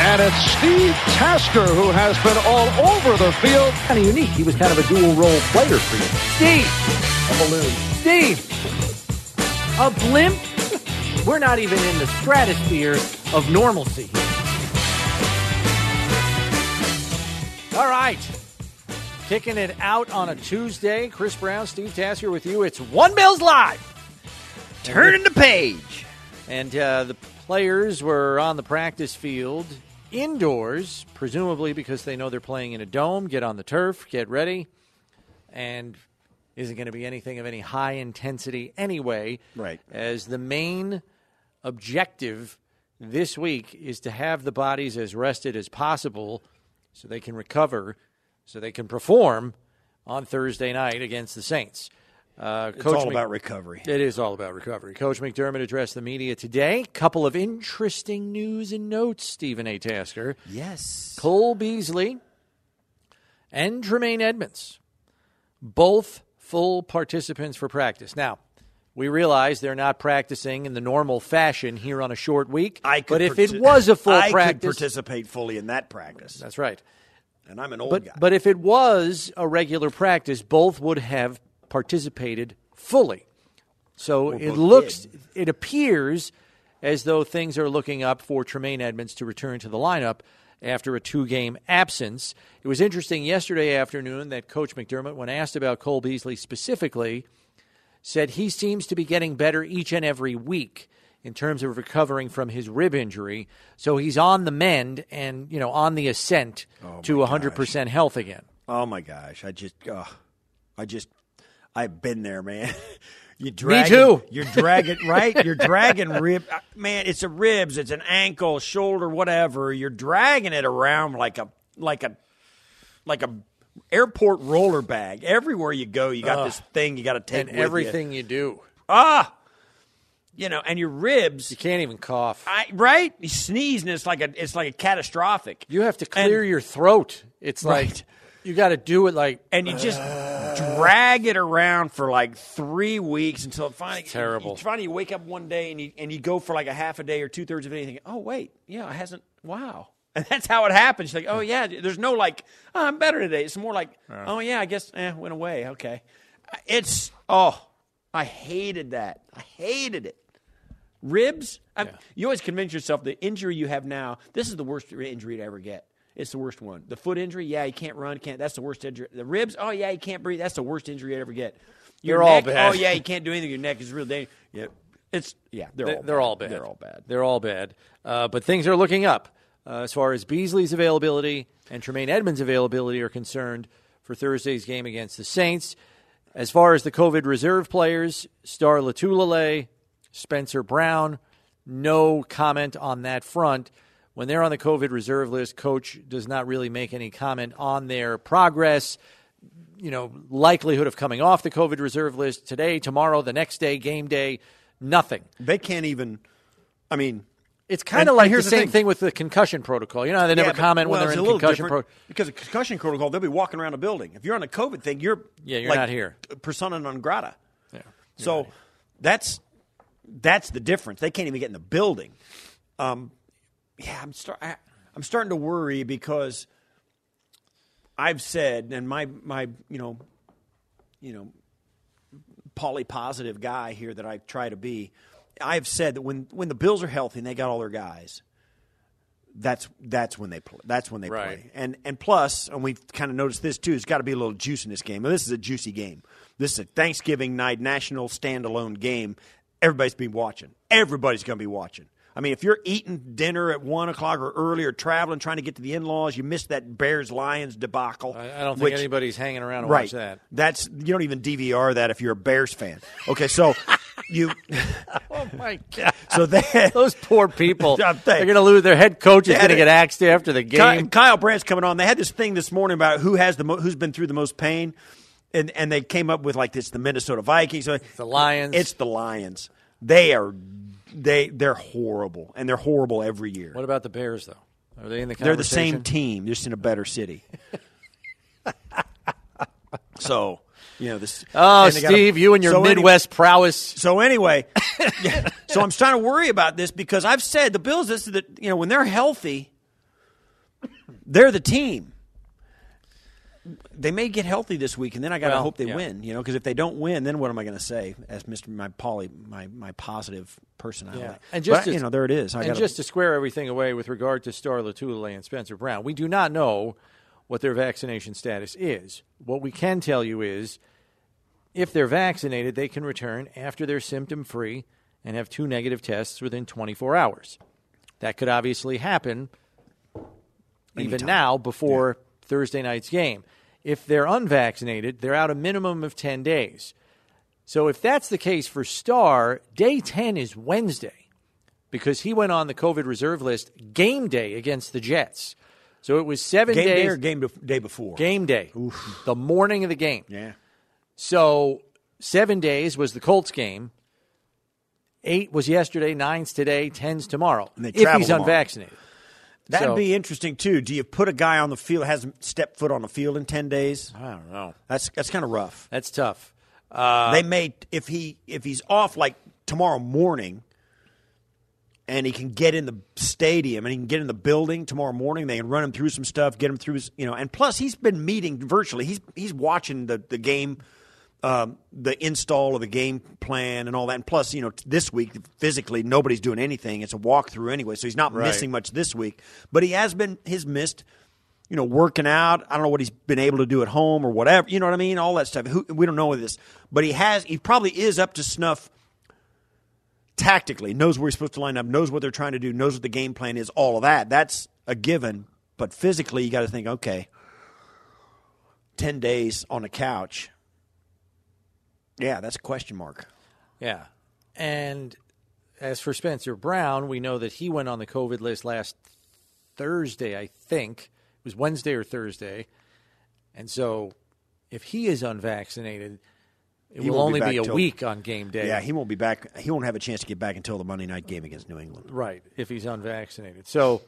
And it's Steve Tasker who has been all over the field. Kind of unique. He was kind of a dual-role player for you. Steve! A balloon. Steve! A blimp? We're not even in the stratosphere of normalcy here. All right. Kicking it out on a Tuesday. Chris Brown, Steve Tasker with you. It's One Bills Live. Turning the page. And the players were on the practice field indoors, presumably because they know they're playing in a dome. Get on the turf, get ready. And isn't going to be anything of any high intensity anyway. Right. As the main objective this week is to have the bodies as rested as possible so they can recover, so they can perform on Thursday night against the Saints. It's all about recovery. It is all about recovery. Coach McDermott addressed the media today. Couple of interesting news and notes, Stephen A. Tasker. Yes. Cole Beasley and Tremaine Edmonds, both full participants for practice. Now, we realize they're not practicing in the normal fashion here on a short week. But if it was a full practice, I could participate fully in that practice. That's right. And I'm an old guy. But if it was a regular practice, both would have participated fully. So it appears as though things are looking up for Tremaine Edmonds to return to the lineup after a 2-game absence. It was interesting yesterday afternoon that Coach McDermott, when asked about Cole Beasley specifically, said he seems to be getting better each and every week in terms of recovering from his rib injury. So he's on the mend and, on the ascent to 100% health again. Oh, my gosh. I've been there, man. Me too. You're dragging, right? You're dragging rib. Man, it's a ribs, it's an ankle, shoulder, whatever. You're dragging it around like a airport roller bag. Everywhere you go, you got this thing you got to take and with everything you do. And your ribs. You can't even cough. Right? You sneeze, and it's like a catastrophic. You have to clear your throat. It's like you got to do it like, and you just drag it around for like 3 weeks until it finally terrible. Finally, you wake up one day and you go for like a half a day or 2/3 of anything. Oh wait, yeah, it hasn't. Wow, and that's how it happens. You're like, oh yeah, there's no like, oh, I'm better today. It's more like, oh yeah, I guess went away. Okay, I hated that. I hated it. Ribs. You always convince yourself the injury you have now. This is the worst injury to ever get. It's the worst one. The foot injury, yeah, you can't run, that's the worst injury. The ribs, oh yeah, you can't breathe. That's the worst injury you ever get. Your neck, all bad. Oh yeah, you can't do anything. Your neck is real dangerous. Yeah, they're all bad. They're all bad. But things are looking up as far as Beasley's availability and Tremaine Edmonds' availability are concerned for Thursday's game against the Saints. As far as the COVID reserve players, Star Latulele, Spencer Brown, no comment on that front. When they're on the COVID reserve list, Coach does not really make any comment on their progress, likelihood of coming off the COVID reserve list today, tomorrow, the next day, game day, nothing. They can't even, it's kind of like the same thing with the concussion protocol. They never comment when they're in concussion protocol. Because a concussion protocol, they'll be walking around a building. If you're on the COVID thing, you're not here. Persona non grata. Yeah. So that's the difference. They can't even get in the building. I'm starting to worry because I've said, and my poly-positive guy here that I try to be, I've said that when the Bills are healthy and they got all their guys, that's when they play. That's when they play. And plus, and we've kind of noticed this too, there's got to be a little juice in this game. Well, this is a juicy game. This is a Thanksgiving night national standalone game. Everybody's been watching. Everybody's going to be watching. If you're eating dinner at 1 o'clock or early or traveling, trying to get to the in-laws, you missed that Bears-Lions debacle. I don't think anybody's hanging around to watch that. You don't even DVR that if you're a Bears fan. Okay, so you. Oh my God! So those poor people, they're going to lose. Their head coach is going to get axed after the game. Kyle Brandt's coming on. They had this thing this morning about who's been through the most pain, and they came up with like this: the Minnesota Vikings, it's the Lions. It's the Lions. They're horrible, and they're horrible every year. What about the Bears, though? Are they in the conversation? They're the same team, just in a better city. So, this. Oh, Steve, you and your Midwest prowess. So anyway, so I'm starting to worry about this because I've said the Bills. This is when they're healthy, they're the team. They may get healthy this week, and then I got to hope they win. Because if they don't win, then what am I going to say as Mr. My positive personality? Yeah. And just there it is. Just to square everything away with regard to Star Lotulelei and Spencer Brown, we do not know what their vaccination status is. What we can tell you is, if they're vaccinated, they can return after they're symptom-free and have 2 negative tests within 24 hours. That could obviously happen even now before Thursday night's game. If they're unvaccinated, they're out a minimum of 10 days. So if that's the case for Star, day 10 is Wednesday because he went on the COVID reserve list game day against the Jets. So it was 7 days. Game day or day before? Game day. Oof. The morning of the game. Yeah. So 7 days was the Colts game. 8 was yesterday, 9's today, 10's tomorrow. And they if he's unvaccinated. That'd be interesting, too. Do you put a guy on the field, hasn't stepped foot on the field in 10 days? I don't know. That's kind of rough. That's tough. They may, if he's off like tomorrow morning and he can get in the stadium and he can get in the building tomorrow morning, they can run him through some stuff, get him through his, and plus he's been meeting virtually. He's watching the game, the install of the game plan and all that. And plus, this week, physically, nobody's doing anything. It's a walkthrough anyway, so he's not missing much this week. But he's missed, working out. I don't know what he's been able to do at home or whatever. You know what I mean? All that stuff. We don't know this. But he probably is up to snuff tactically, knows where he's supposed to line up, knows what they're trying to do, knows what the game plan is, all of that. That's a given. But physically, you got to think, okay, 10 days on the couch. Yeah, that's a question mark. Yeah. And as for Spencer Brown, we know that he went on the COVID list last Thursday, I think. It was Wednesday or Thursday. And so if he is unvaccinated, it will only be a week on game day. Yeah, he won't be back. He won't have a chance to get back until the Monday night game against New England. Right, if he's unvaccinated. So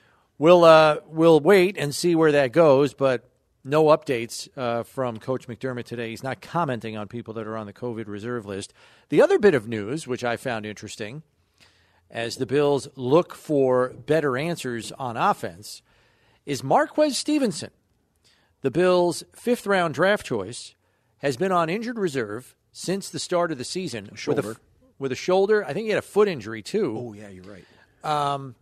we'll wait and see where that goes, but no updates from Coach McDermott today. He's not commenting on people that are on the COVID reserve list. The other bit of news, which I found interesting, as the Bills look for better answers on offense, is Marquez Stevenson. The Bills' 5th-round draft choice has been on injured reserve since the start of the season. With a shoulder. I think he had a foot injury, too. Oh, yeah, you're right.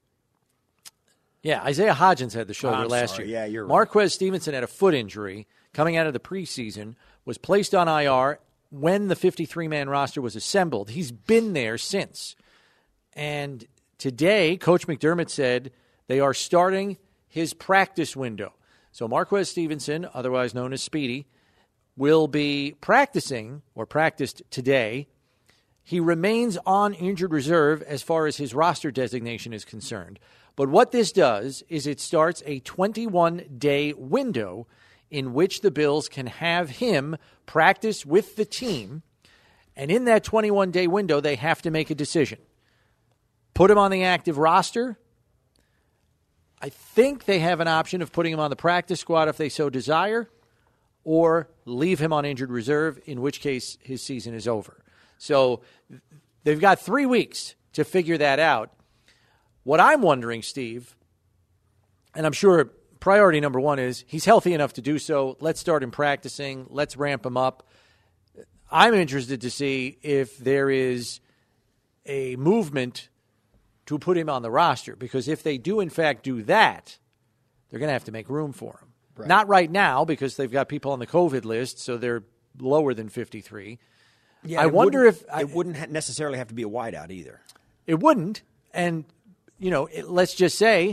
Yeah, Isaiah Hodgins had the shoulder last year. Yeah, you're right. Marquez Stevenson had a foot injury coming out of the preseason, was placed on IR when the 53-man roster was assembled. He's been there since. And today, Coach McDermott said they are starting his practice window. So Marquez Stevenson, otherwise known as Speedy, will be practicing, or practiced today. He remains on injured reserve as far as his roster designation is concerned. But what this does is it starts a 21-day window in which the Bills can have him practice with the team. And in that 21-day window, they have to make a decision. Put him on the active roster. I think they have an option of putting him on the practice squad if they so desire, or leave him on injured reserve, in which case his season is over. So they've got 3 weeks to figure that out. What I'm wondering, Steve, and I'm sure priority number one is he's healthy enough to do so. Let's start him practicing. Let's ramp him up. I'm interested to see if there is a movement to put him on the roster, because if they do, in fact, do that, they're going to have to make room for him. Right. Not right now, because they've got people on the COVID list, so they're lower than 53. Yeah, I wonder if it wouldn't necessarily have to be a wideout either. It wouldn't. And, let's just say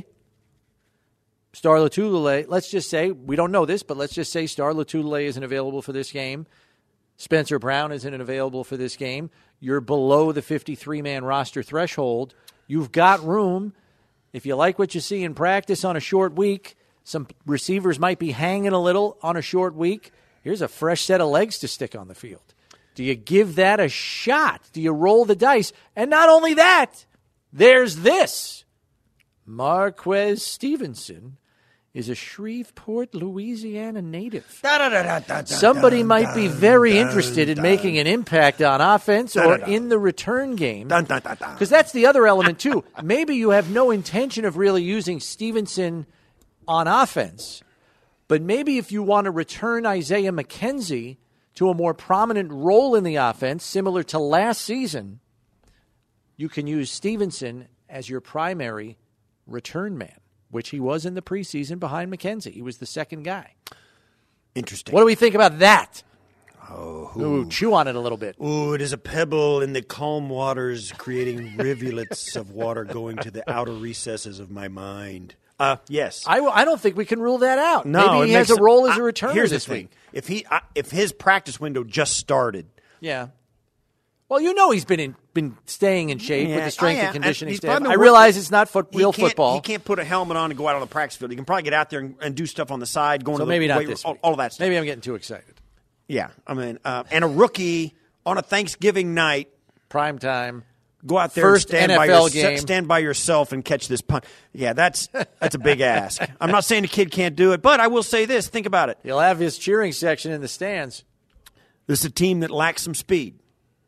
Star Lotulelei, let's just say, we don't know this, but let's just say Star Lotulelei isn't available for this game. Spencer Brown isn't available for this game. You're below the 53-man roster threshold. You've got room. If you like what you see in practice on a short week, some receivers might be hanging a little on a short week. Here's a fresh set of legs to stick on the field. Do you give that a shot? Do you roll the dice? And not only that, there's this. Marquez Stevenson is a Shreveport, Louisiana native. Somebody might be very interested in making an impact on offense or in the return game. Because that's the other element, too. Maybe you have no intention of really using Stevenson on offense. But maybe if you want to return Isaiah McKenzie to a more prominent role in the offense, similar to last season, you can use Stevenson as your primary return man, which he was in the preseason behind McKenzie. He was the second guy. Interesting. What do we think about that? Oh, Ooh, chew on it a little bit. Ooh, it is a pebble in the calm waters, creating rivulets of water going to the outer recesses of my mind. Yes. I don't think we can rule that out. No, maybe he has a role as a returner here's this the thing. week. If his practice window just started. Yeah. Well, he's been staying in shape with the strength and conditioning staff. I realize it's not real football. He can't put a helmet on and go out on the practice field. He can probably get out there and do stuff on the side. So maybe not this week. All of that stuff. Maybe I'm getting too excited. Yeah, I mean, and a rookie on a Thanksgiving night, prime time, go out there first and NFL stand by yourself and catch this punt. Yeah, that's a big ask. I'm not saying the kid can't do it, but I will say this: think about it. He'll have his cheering section in the stands. This is a team that lacks some speed.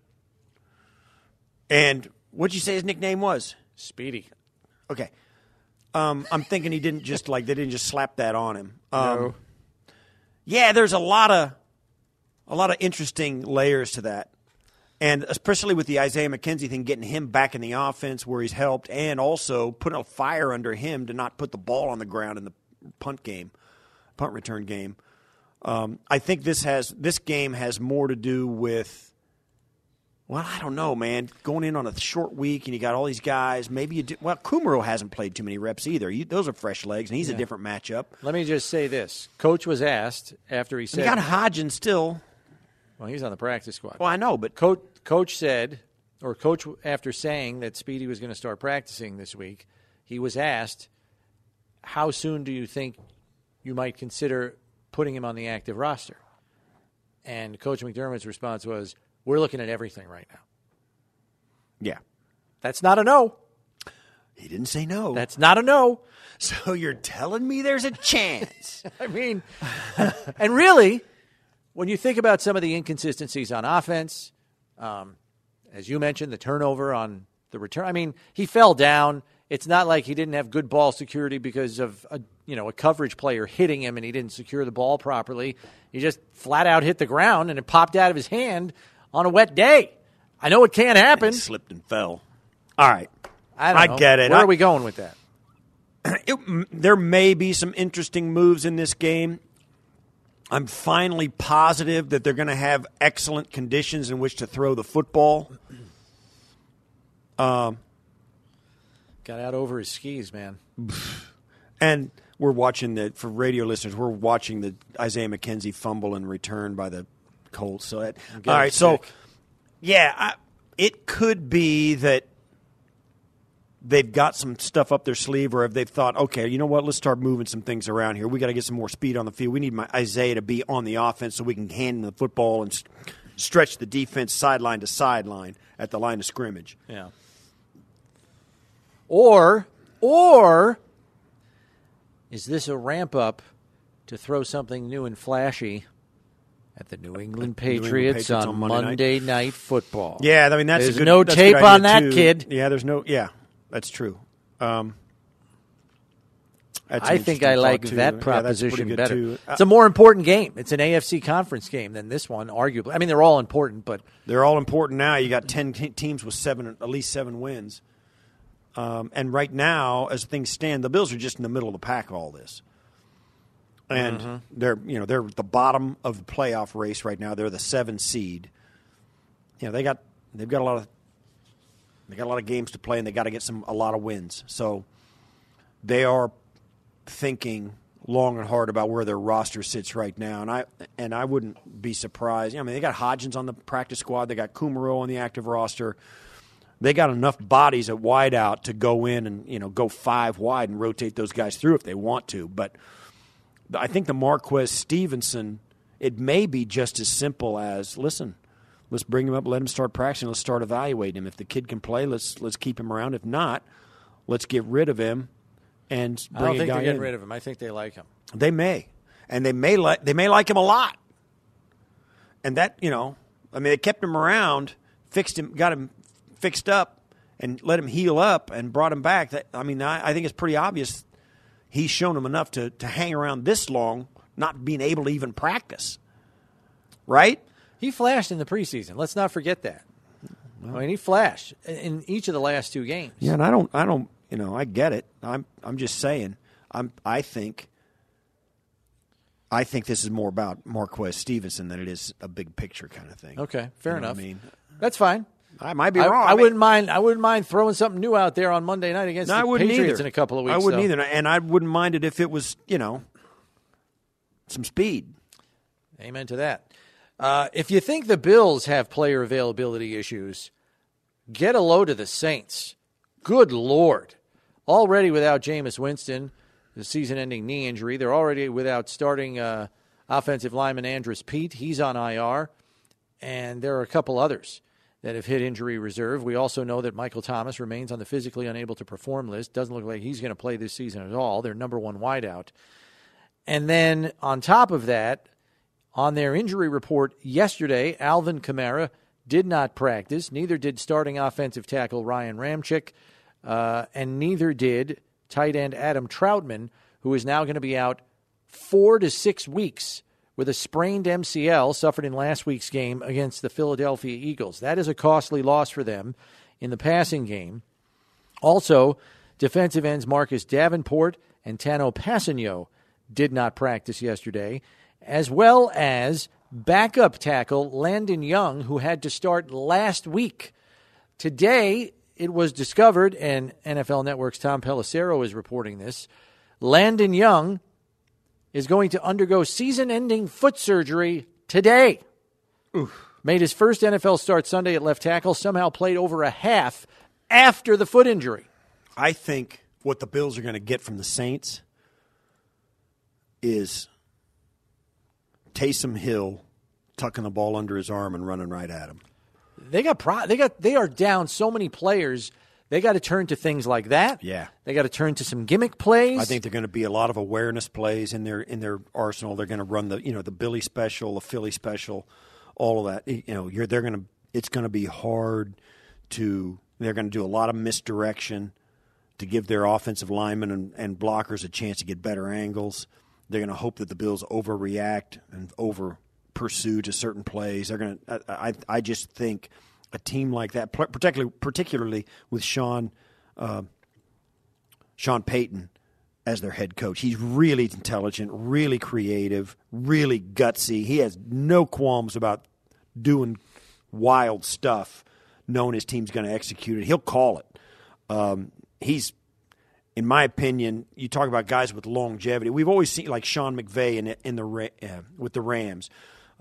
And what'd you say his nickname was? Speedy. Okay. I'm thinking they didn't just slap that on him. No. Yeah, there's a lot of interesting layers to that. And especially with the Isaiah McKenzie thing, getting him back in the offense where he's helped, and also putting a fire under him to not put the ball on the ground in the punt return game. I think this game has more to do with, well, I don't know, man. Going in on a short week and you got all these guys. Maybe you do. Well, Kumaro hasn't played too many reps either. Those are fresh legs, and he's a different matchup. Let me just say this: Coach was asked after he said, "You got Hodgins still." Well, he's on the practice squad. Well, I know, but Coach said, or Coach after saying that Speedy was going to start practicing this week, he was asked, "How soon do you think you might consider putting him on the active roster?" And Coach McDermott's response was, "We're looking at everything right now." Yeah. That's not a no. He didn't say no. That's not a no. So you're telling me there's a chance. I mean, and really, when you think about some of the inconsistencies on offense, as you mentioned, the turnover on the return, I mean, he fell down. It's not like he didn't have good ball security because of a coverage player hitting him and he didn't secure the ball properly. He just flat out hit the ground and it popped out of his hand on a wet day. I know it can't happen. And slipped and fell. All right. I get it. Where are we going with that? There may be some interesting moves in this game. I'm finally positive that they're going to have excellent conditions in which to throw the football. Got out over his skis, man. And we're watching for radio listeners, we're watching the Isaiah McKenzie fumble and return by the Colts. So all right, so yeah, it could be that they've got some stuff up their sleeve, or if they've thought, okay, you know what, let's start moving some things around here. We got to get some more speed on the field. We need Isaiah to be on the offense so we can hand him the football and stretch the defense sideline to sideline at the line of scrimmage. Yeah. Or is this a ramp up to throw something new and flashy at the New England Patriots on Monday Night Football? Yeah, I mean that's there's a good, no that's tape a good on that too. kid. Yeah, there's no. Yeah, that's true. I think I like that proposition better. Too. It's a more important game. It's an AFC conference game than this one, arguably. I mean, they're all important, but they're all important now. You got 10 teams with at least 7 wins. And right now, as things stand, the Bills are just in the middle of the pack. All this, and they're at the bottom of the playoff race right now. They're the 7 seed. They've got a lot of games to play, and they got to get a lot of wins. So they are thinking long and hard about where their roster sits right now, and I wouldn't be surprised. I mean, they got Hodgins on the practice squad. They got Kumaro on the active roster. They got enough bodies at wideout to go in and go 5 wide and rotate those guys through if they want to. But I think the Marquez Stevenson, it may be just as simple as, listen, let's bring him up, let him start practicing, let's start evaluating him. If the kid can play, let's keep him around. If not, let's get rid of him and bring a guy in. I don't think they're getting rid of him. I think they like him. They may, and they may like him a lot. And that they kept him around, fixed him, got him fixed up, and let him heal up and brought him back. I think it's pretty obvious. he's shown them enough to hang around this long, not being able to even practice. Right? He flashed in the preseason. Let's not forget that. I mean, he flashed in each of the last 2 games. Yeah, and I don't, I get it. I'm just saying. I think this is more about Marquez Stevenson than it is a big picture kind of thing. Okay, fair enough. I mean, that's fine. I might be wrong. I wouldn't mind throwing something new out there on Monday night against the Patriots in a couple of weeks. I wouldn't either, and I wouldn't mind it if it was, some speed. Amen to that. If you think the Bills have player availability issues, get a load of the Saints. Good Lord. Already without Jameis Winston, the season-ending knee injury. They're already without starting offensive lineman Andrus Peat. He's on IR. And there are a couple others that have hit injury reserve. We also know that Michael Thomas remains on the physically unable to perform list. Doesn't look like he's going to play this season at all. Their number 1 wideout. And then on top of that, on their injury report yesterday, Alvin Kamara did not practice. Neither did starting offensive tackle Ryan Ramczyk, and neither did tight end Adam Troutman, who is now going to be out 4 to 6 weeks with a sprained MCL suffered in last week's game against the Philadelphia Eagles. That is a costly loss for them in the passing game. Also, defensive ends Marcus Davenport and Tano Passanio did not practice yesterday, as well as backup tackle Landon Young, who had to start last week. Today, it was discovered, and NFL Network's Tom Pelissero is reporting this, Landon Young is going to undergo season-ending foot surgery today. Oof. Made his first NFL start Sunday at left tackle, somehow played over a half after the foot injury. I think what the Bills are going to get from the Saints is Taysom Hill tucking the ball under his arm and running right at him. They are down so many players. They got to turn to things like that. Yeah, they got to turn to some gimmick plays. I think they're going to be a lot of awareness plays in their arsenal. They're going to run the Billy special, the Philly special, all of that. It's going to be hard to. They're going to do a lot of misdirection to give their offensive linemen and blockers a chance to get better angles. They're going to hope that the Bills overreact and over pursue to certain plays. They're going to. I just think a team like that, particularly with Sean Payton as their head coach, he's really intelligent, really creative, really gutsy. He has no qualms about doing wild stuff, knowing his team's going to execute it. He'll call it. He's. In my opinion, you talk about guys with longevity. We've always seen like Sean McVay with the Rams,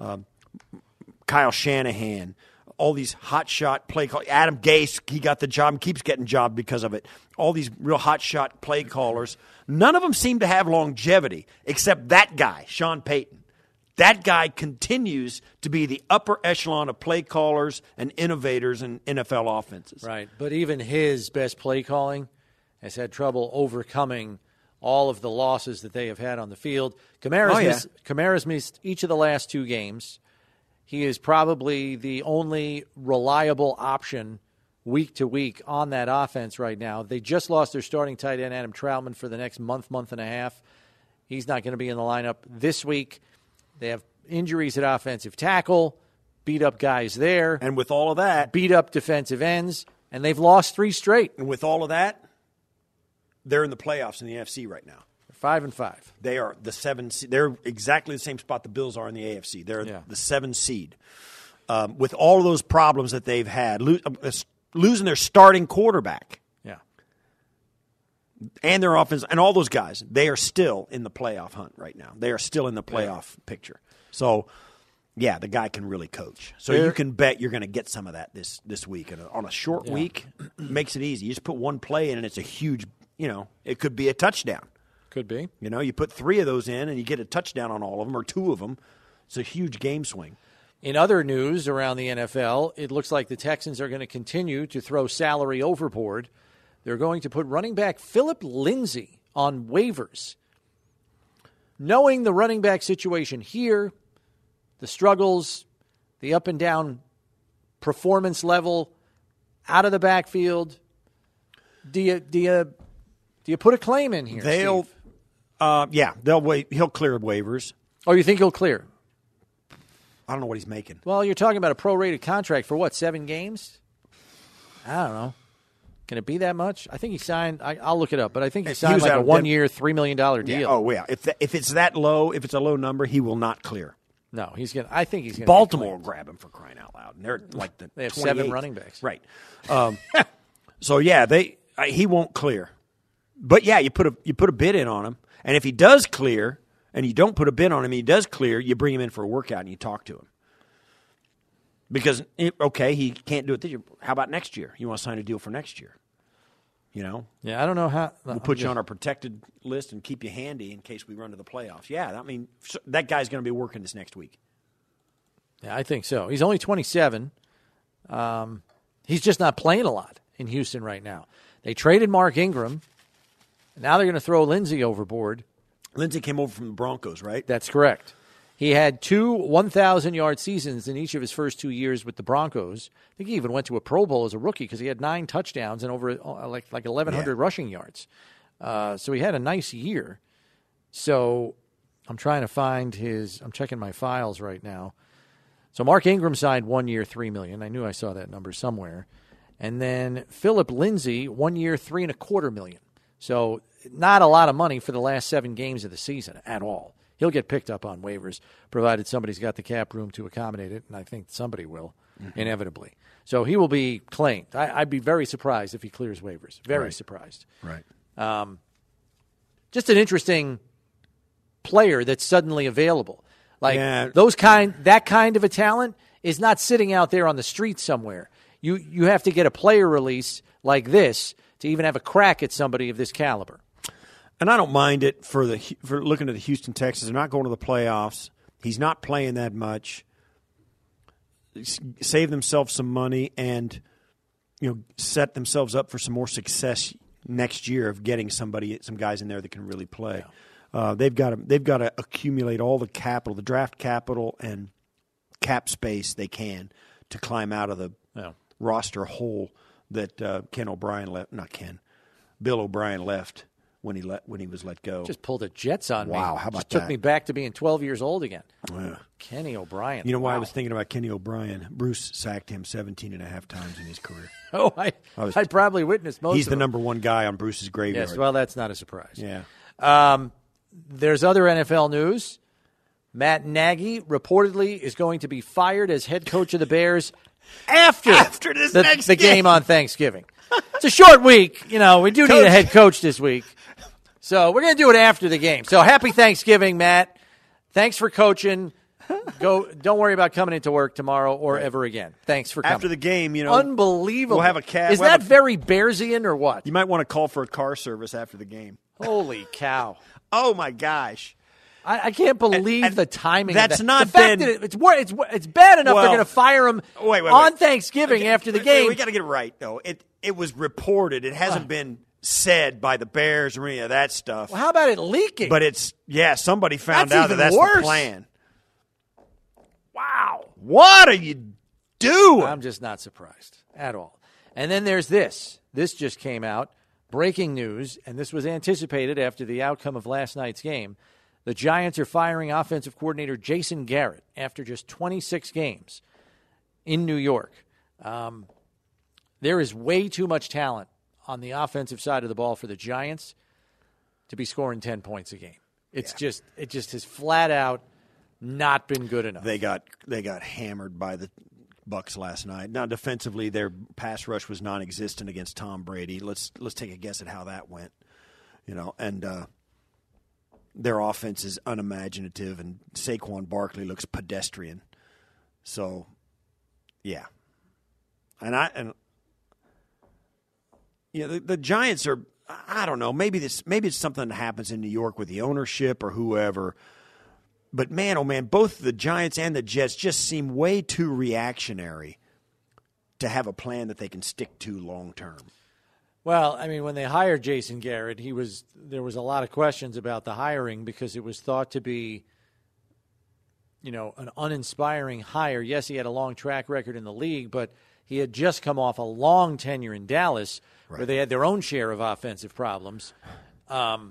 Kyle Shanahan, all these hot shot play callers. Adam Gase, he got the job and keeps getting job because of it. All these real hot shot play callers. None of them seem to have longevity except that guy, Sean Payton. That guy continues to be the upper echelon of play callers and innovators in NFL offenses. Right, but even his best play calling has had trouble overcoming all of the losses that they have had on the field. Kamara's missed each of the last 2 games. He is probably the only reliable option week to week on that offense right now. They just lost their starting tight end, Adam Troutman, for the next month and a half. He's not going to be in the lineup this week. They have injuries at offensive tackle, beat up guys there. And with all of that, beat up defensive ends, and they've lost 3 straight. And with all of that, they're in the playoffs in the NFC right now. 5-5. They are the 7 seed. They're exactly the same spot the Bills are in the AFC. They're the 7 seed. With all of those problems that they've had, losing their starting quarterback. Yeah. And their offense, and all those guys, they are still in the playoff hunt right now. They are still in the playoff picture. So, yeah, the guy can really coach. So you can bet you're going to get some of that this week. And on a short week, makes it easy. You just put one play in, and it's a huge, it could be a touchdown. Could be. You put 3 of those in, and you get a touchdown on all of them, or 2 of them. It's a huge game swing. In other news around the NFL, it looks like the Texans are going to continue to throw salary overboard. They're going to put running back Philip Lindsay on waivers. Knowing the running back situation here, the struggles, the up and down performance level, out of the backfield, do you put a claim in here? Yeah, they'll wait. He'll clear waivers. Oh, you think he'll clear? I don't know what he's making. Well, you're talking about a prorated contract for what, 7 games? I don't know. Can it be that much? I think he signed. I'll look it up, but I think he signed like a 1-year, $3 million deal. Yeah. Oh, yeah. If it's that low, if it's a low number, he will not clear. No, he's gonna. I think he's gonna. Baltimore will grab him for crying out loud, and they're like they have 28th. 7 running backs, right? So yeah, he won't clear, but yeah, you put a bid in on him, and if he does clear, and you don't put a bid on him, and he does clear, you bring him in for a workout and you talk to him. Because, okay, he can't do it this year. How about next year? You want to sign a deal for next year? You know? Yeah, I don't know how. We'll put you on our protected list and keep you handy in case we run to the playoffs. Yeah, I mean, that guy's going to be working this next week. Yeah, I think so. He's only 27. He's just not playing a lot in Houston right now. They traded Mark Ingram. Now they're going to throw Lindsey overboard. Lindsey came over from the Broncos, right? That's correct. He had 2 1,000-yard seasons in each of his first 2 years with the Broncos. I think he even went to a Pro Bowl as a rookie because he had 9 touchdowns and over like 1,100 rushing yards. So he had a nice year. So I'm trying to find I'm checking my files right now. So Mark Ingram signed 1 year, $3 million. I knew I saw that number somewhere. And then Philip Lindsay, 1 year, $3.25 million. So not a lot of money for the last 7 games of the season at all. He'll get picked up on waivers, provided somebody's got the cap room to accommodate it, and I think somebody will, inevitably. So he will be claimed. I'd be very surprised if he clears waivers. Very surprised. Right. Just an interesting player that's suddenly available. Like Yeah. that kind of a talent is not sitting out there on the street somewhere. You have to get a player release like this to even have a crack at somebody of this caliber. And I don't mind it for looking at the Houston Texans. They're not going to the playoffs. He's not playing that much. Save themselves some money and set themselves up for some more success next year of getting some guys in there that can really play. Yeah. They've got to accumulate all the capital, the draft capital and cap space they can to climb out of the roster hole that Bill O'Brien left. When he was let go. Just pulled the Jets on me. Wow, how about that? Just took me back to being 12 years old again. Yeah. Kenny O'Brien. You know why I was thinking about Kenny O'Brien? Bruce sacked him 17 and a half times in his career. Oh, I probably witnessed most of them. He's the number one guy on Bruce's graveyard. Yes, well, that's not a surprise. Yeah. There's other NFL news. Matt Nagy reportedly is going to be fired as head coach of the Bears after the game on Thanksgiving. It's a short week. We do need a head coach this week. So we're going to do it after the game. So happy Thanksgiving, Matt. Thanks for coaching. Don't worry about coming into work tomorrow or ever again. Thanks for coming. After the game, Unbelievable. We'll have a cat. Is that very Bearsian or what? You might want to call for a car service after the game. Holy cow. Oh, my gosh. I can't believe the timing. That's of that. not the fact that it's bad enough they're going to fire him on Thanksgiving after the game. We got to get it right, though. It was reported. It hasn't been said by the Bears or any of that stuff. Well, how about it leaking? But somebody found out that's the plan. Wow. What are you doing? I'm just not surprised at all. And then there's this. This just came out. Breaking news, and this was anticipated after the outcome of last night's game. The Giants are firing offensive coordinator Jason Garrett after just 26 games in New York. There is way too much talent on the offensive side of the ball for the Giants to be scoring 10 points a game. It just has flat out not been good enough. They got hammered by the Bucs last night. Now defensively, their pass rush was non-existent against Tom Brady. Let's take a guess at how that went. And their offense is unimaginative, and Saquon Barkley looks pedestrian. So, yeah, the Giants are. I don't know. Maybe it's something that happens in New York with the ownership or whoever. But man, oh man, both the Giants and the Jets just seem way too reactionary to have a plan that they can stick to long term. Well, I mean, when they hired Jason Garrett, there was a lot of questions about the hiring because it was thought to be, an uninspiring hire. Yes, he had a long track record in the league, but he had just come off a long tenure in Dallas where they had their own share of offensive problems.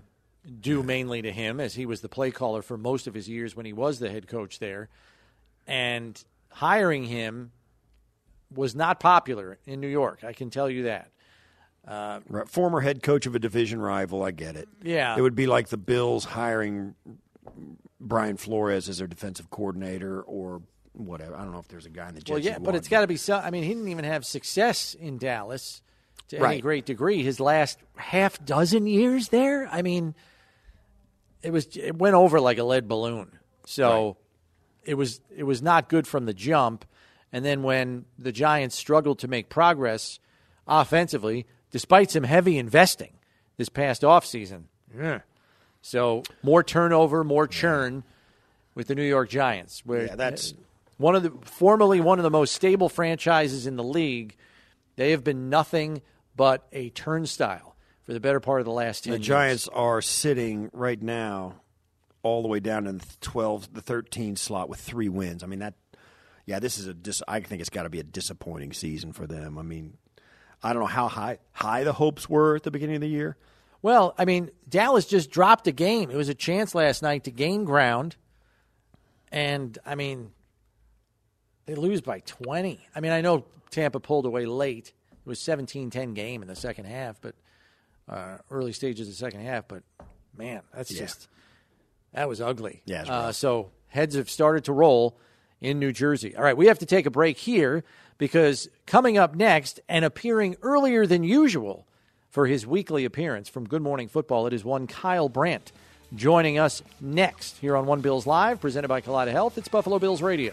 due mainly to him, as he was the play caller for most of his years when he was the head coach there. And hiring him was not popular in New York, I can tell you that. Right. Former head coach of a division rival, I get it. Yeah. It would be like the Bills hiring Brian Flores as their defensive coordinator or whatever. I don't know if there's a guy in the Jets. Well, yeah, but it's got to be some. I mean, he didn't even have success in Dallas to any great degree. His last half dozen years there, I mean, it went over like a lead balloon. So it was not good from the jump. And then when the Giants struggled to make progress offensively, despite some heavy investing this past offseason. Yeah. So more turnover, more churn with the New York Giants. Where that's formerly one of the most stable franchises in the league. They have been nothing but a turnstile for the better part of the last 10 years. The Giants are sitting right now all the way down in the 13 slot with 3 wins. I mean, this is I think it's got to be a disappointing season for them. I mean, I don't know how high the hopes were at the beginning of the year. Well, I mean, Dallas just dropped a game. It was a chance last night to gain ground. And, I mean, they lose by 20. I mean, I know Tampa pulled away late. It was 17-10 game in the second half, but early stages of the second half. But, man, that was ugly. Yeah, so heads have started to roll in New Jersey. All right, we have to take a break here because coming up next and appearing earlier than usual for his weekly appearance from Good Morning Football, it is one Kyle Brandt joining us next here on One Bills Live, presented by Kaleida Health. It's Buffalo Bills Radio.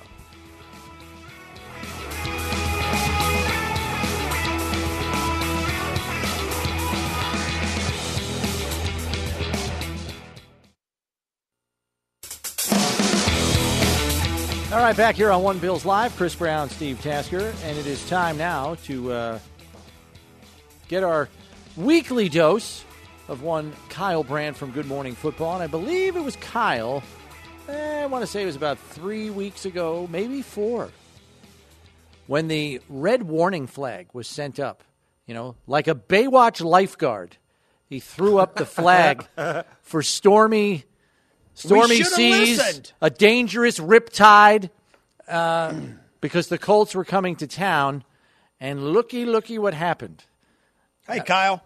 All right, back here on One Bills Live, Chris Brown, Steve Tasker, and it is time now to get our weekly dose of one Kyle Brandt from Good Morning Football. And I believe it was Kyle, I want to say it was about 3 weeks ago, maybe 4, when the red warning flag was sent up, like a Baywatch lifeguard. He threw up the flag for stormy seas, listened. A dangerous riptide, because the Colts were coming to town, and looky what happened. Hey, Kyle.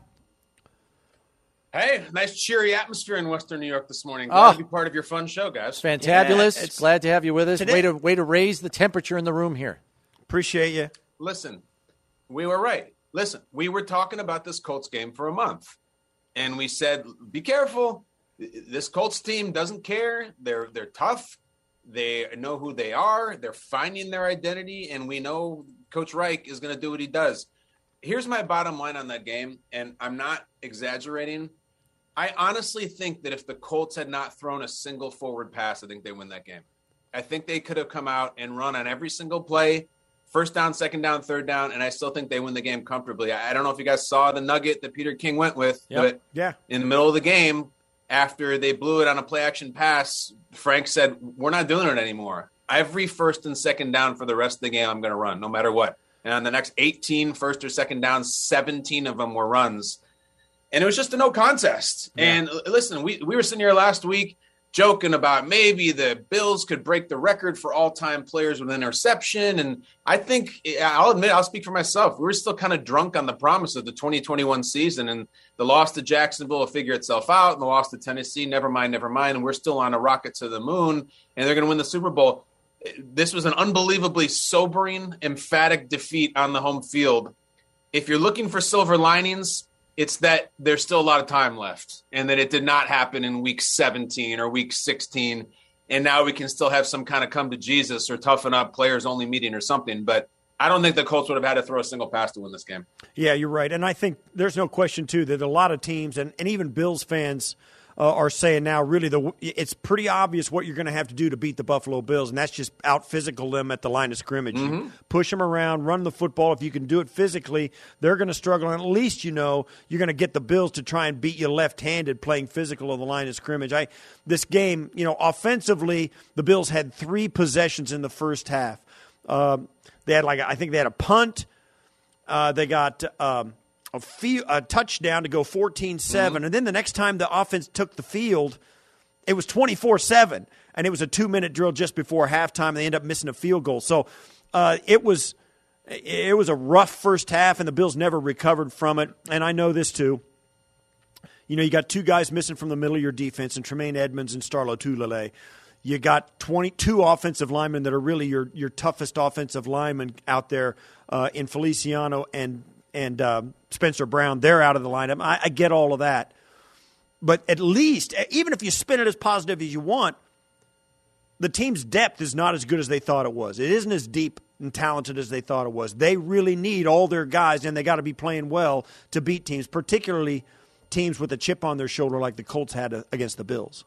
Hey, nice cheery atmosphere in Western New York this morning. Glad to be part of your fun show, guys. Fantabulous. Yeah, glad to have you with us. Today, Way to raise the temperature in the room here. Appreciate you. Listen, we were right. Listen, we were talking about this Colts game for a month, and we said, be careful. This Colts team doesn't care. They're tough. They know who they are. They're finding their identity, and we know Coach Reich is going to do what he does. Here's my bottom line on that game, and I'm not exaggerating. I honestly think that if the Colts had not thrown a single forward pass, I think they win that game. I think they could have come out and run on every single play, first down, second down, third down, and I still think they win the game comfortably. I don't know if you guys saw the nugget that Peter King went with, but in the middle of the game, after they blew it on a play-action pass, Frank said, we're not doing it anymore. Every first and second down for the rest of the game I'm going to run, no matter what. And on the next 18 first or second downs, 17 of them were runs. And it was just a no contest. Yeah. And listen, we were sitting here last week joking about maybe the Bills could break the record for all-time players with interception. And I think, I'll admit, I'll speak for myself. We were still kind of drunk on the promise of the 2021 season. And the loss to Jacksonville will figure itself out. And the loss to Tennessee, never mind. And we're still on a rocket to the moon. And they're going to win the Super Bowl. This was an unbelievably sobering, emphatic defeat on the home field. If you're looking for silver linings, it's that there's still a lot of time left and that it did not happen in week 17 or week 16. And now we can still have some kind of come to Jesus or toughen up players only meeting or something. But I don't think the Colts would have had to throw a single pass to win this game. Yeah, you're right. And I think there's no question, too, that a lot of teams and even Bills fans are saying now really it's pretty obvious what you're going to have to do to beat the Buffalo Bills, and that's just out-physical them at the line of scrimmage. Mm-hmm. You push them around, run the football. If you can do it physically, they're going to struggle. And at least you're going to get the Bills to try and beat you left-handed playing physical on the line of scrimmage. This game, offensively, the Bills had 3 possessions in the first half. They had I think they had a punt. They got a touchdown to go 14-7, and then the next time the offense took the field, it was 24-7, and it was a 2-minute drill just before halftime, and they ended up missing a field goal. So it was a rough first half, and the Bills never recovered from it, and I know this too. You know, you got 2 guys missing from the middle of your defense, and Tremaine Edmonds and Starlo Tulele. You got 22 offensive linemen that are really your toughest offensive linemen out there in Feliciano and Spencer Brown. They're out of the lineup. I get all of that. But at least, even if you spin it as positive as you want, the team's depth is not as good as they thought it was. It isn't as deep and talented as they thought it was. They really need all their guys, and they got to be playing well to beat teams, particularly teams with a chip on their shoulder like the Colts had against the Bills.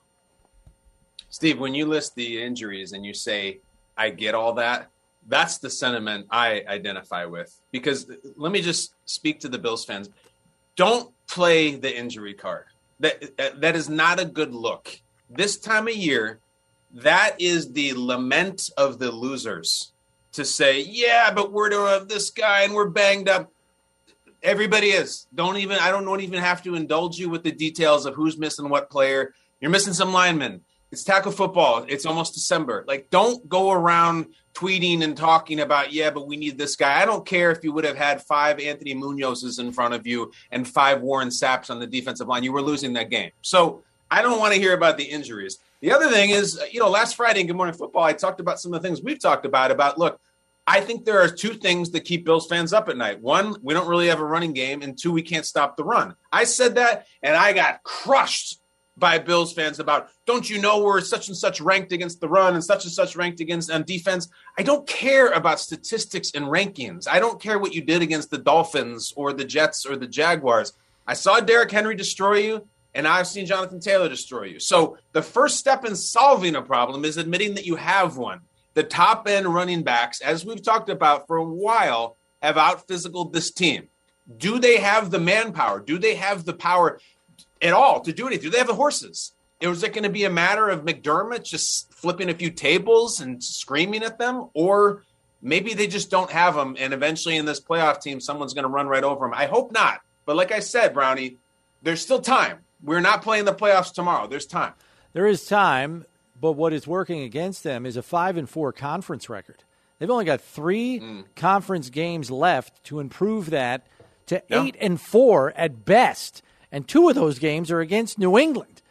Steve, when you list the injuries and you say, I get all that, that's the sentiment I identify with. Because let me just speak to the Bills fans. Don't play the injury card. That is not a good look. This time of year, that is the lament of the losers. To say, yeah, but we're this guy and we're banged up. Everybody is. I don't even have to indulge you with the details of who's missing what player. You're missing some linemen. It's tackle football. It's almost December. Like, don't go around tweeting and talking about, yeah, but we need this guy. I don't care if you would have had 5 Anthony Munozes in front of you and 5 Warren Sapps on the defensive line. You were losing that game. So I don't want to hear about the injuries. The other thing is, last Friday in Good Morning Football, I talked about some of the things we've talked about, look, I think there are 2 things that keep Bills fans up at night. 1, we don't really have a running game, and 2, we can't stop the run. I said that, and I got crushed by Bills fans about, don't you know we're such and such ranked against the run and such ranked against on defense? I don't care about statistics and rankings. I don't care what you did against the Dolphins or the Jets or the Jaguars. I saw Derrick Henry destroy you, and I've seen Jonathan Taylor destroy you. So the first step in solving a problem is admitting that you have one. The top-end running backs, as we've talked about for a while, have out-physicaled this team. Do they have the manpower? Do they have the power at all to do anything? Do they have the horses? Is it going to be a matter of McDermott just flipping a few tables and screaming at them? Or maybe they just don't have them, and eventually in this playoff team, someone's going to run right over them. I hope not. But like I said, Brownie, there's still time. We're not playing the playoffs tomorrow. There's time. There is time, but what is working against them is a 5-4 conference record. They've only got 3 conference games left to improve that to 8-4 at best. And 2 of those games are against New England.